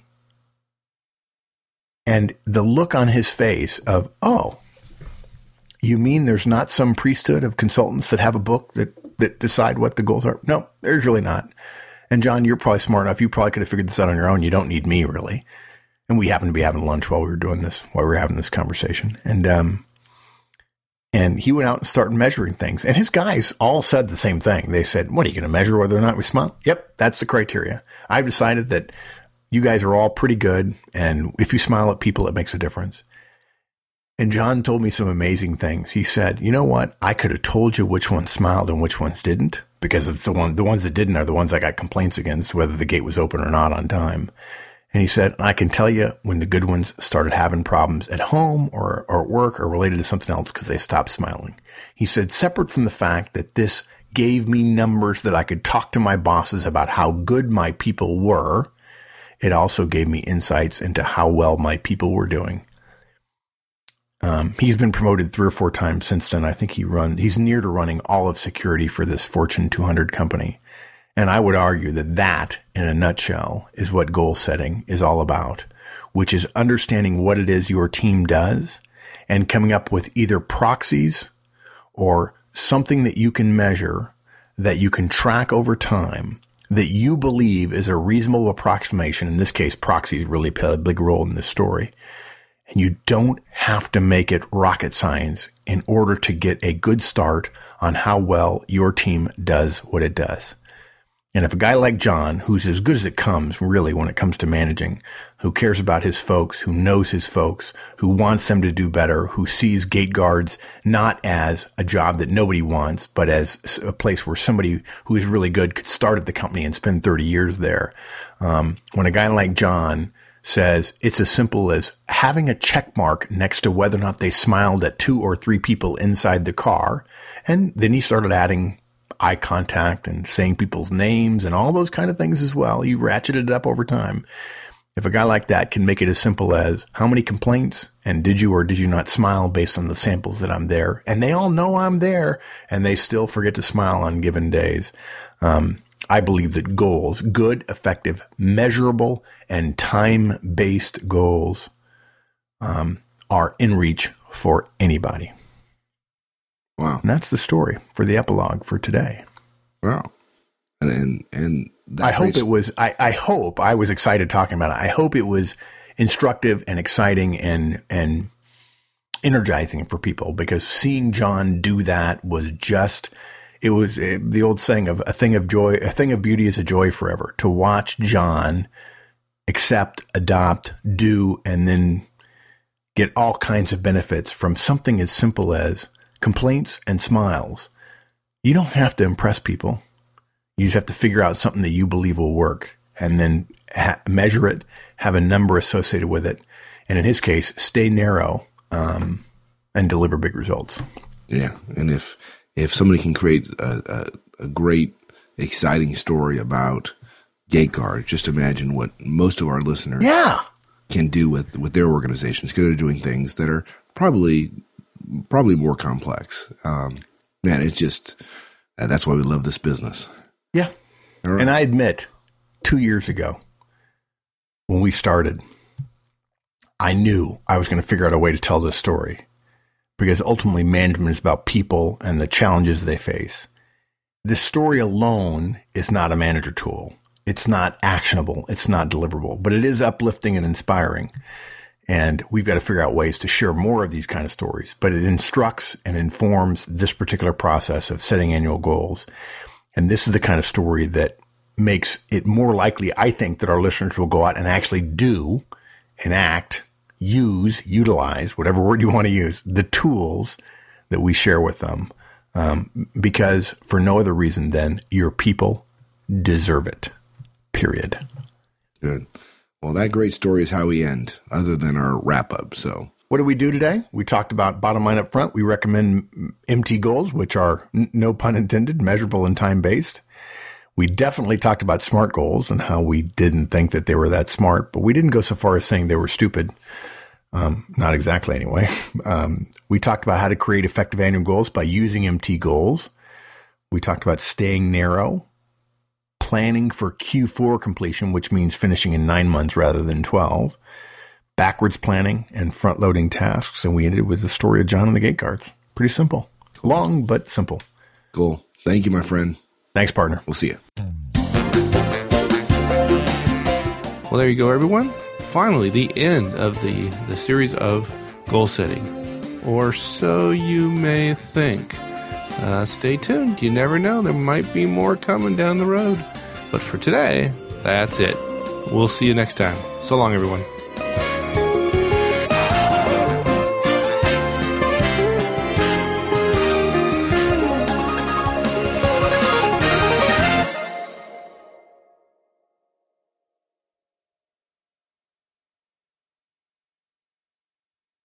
And the look on his face of, oh, you mean there's not some priesthood of consultants that have a book that decide what the goals are? No, there's really not. And John, you're probably smart enough. You probably could have figured this out on your own. You don't need me, really. And we happened to be having lunch while we were having this conversation. And And he went out and started measuring things. And his guys all said the same thing. They said, what, are you going to measure whether or not we smile? Yep, that's the criteria. I've decided that you guys are all pretty good. And if you smile at people, it makes a difference. And John told me some amazing things. He said, you know what? I could have told you which ones smiled and which ones didn't, because it's the ones that didn't are the ones I got complaints against, whether the gate was open or not on time. And he said, I can tell you when the good ones started having problems at home or at work or related to something else because they stopped smiling. He said, separate from the fact that this gave me numbers that I could talk to my bosses about how good my people were, it also gave me insights into how well my people were doing. He's been promoted 3 or 4 times since then. I think he's near to running all of security for this Fortune 200 company. And I would argue that in a nutshell is what goal setting is all about, which is understanding what it is your team does and coming up with either proxies or something that you can measure, that you can track over time, that you believe is a reasonable approximation. In this case, proxies really play a big role in this story. And you don't have to make it rocket science in order to get a good start on how well your team does what it does. And if a guy like John, who's as good as it comes, really, when it comes to managing, who cares about his folks, who knows his folks, who wants them to do better, who sees gate guards not as a job that nobody wants, but as a place where somebody who is really good could start at the company and spend 30 years there. When a guy like John says it's as simple as having a check mark next to whether or not they smiled at 2 or 3 people inside the car, and then he started adding eye contact and saying people's names and all those kind of things as well. He ratcheted it up over time. If a guy like that can make it as simple as how many complaints and did you or did you not smile based on the samples that I'm there, and they all know I'm there and they still forget to smile on given days. I believe that goals, good, effective, measurable, and time-based goals, are in reach for anybody. Wow. And that's the story for the epilogue for today. Wow. And I hope I was excited talking about it. I hope it was instructive and exciting and energizing for people, because seeing John do that was just, it was the old saying of a thing of beauty is a joy forever. To watch John accept, adopt, do, and then get all kinds of benefits from something as simple as complaints and smiles. You don't have to impress people. You just have to figure out something that you believe will work and then measure it, have a number associated with it. And in his case, stay narrow, and deliver big results. Yeah. And if somebody can create a great, exciting story about gate guard, just imagine what most of our listeners can do with their organizations, because they're doing things that are probably more complex. Man, it's just, that's why we love this business. Yeah. Right. And I admit 2 years ago when we started, I knew I was going to figure out a way to tell this story, because ultimately management is about people and the challenges they face. This story alone is not a manager tool. It's not actionable. It's not deliverable, but it is uplifting and inspiring. And we've got to figure out ways to share more of these kind of stories, but it instructs and informs this particular process of setting annual goals. And this is the kind of story that makes it more likely, I think, that our listeners will go out and actually do, enact, utilize, whatever word you want to use, the tools that we share with them. Because for no other reason than your people deserve it. Period. Good. Well, that great story is how we end, other than our wrap up. So what did we do today? We talked about bottom line up front. We recommend MT goals, which are, no pun intended, measurable and time-based. We definitely talked about SMART goals and how we didn't think that they were that smart, but we didn't go so far as saying they were stupid. Not exactly anyway. We talked about how to create effective annual goals by using MT goals. We talked about staying narrow, planning for Q4 completion, which means finishing in 9 months rather than 12, backwards planning, and front-loading tasks. And we ended with the story of John and the gate guards. Pretty simple. Cool. Long, but simple. Cool. Thank you, my friend. Thanks, partner. We'll see you. Well, there you go, everyone. Finally, the end of the series of goal setting. or so you may think. Stay tuned. You never know. There might be more coming down the road. But for today, that's it. We'll see you next time. So long, everyone.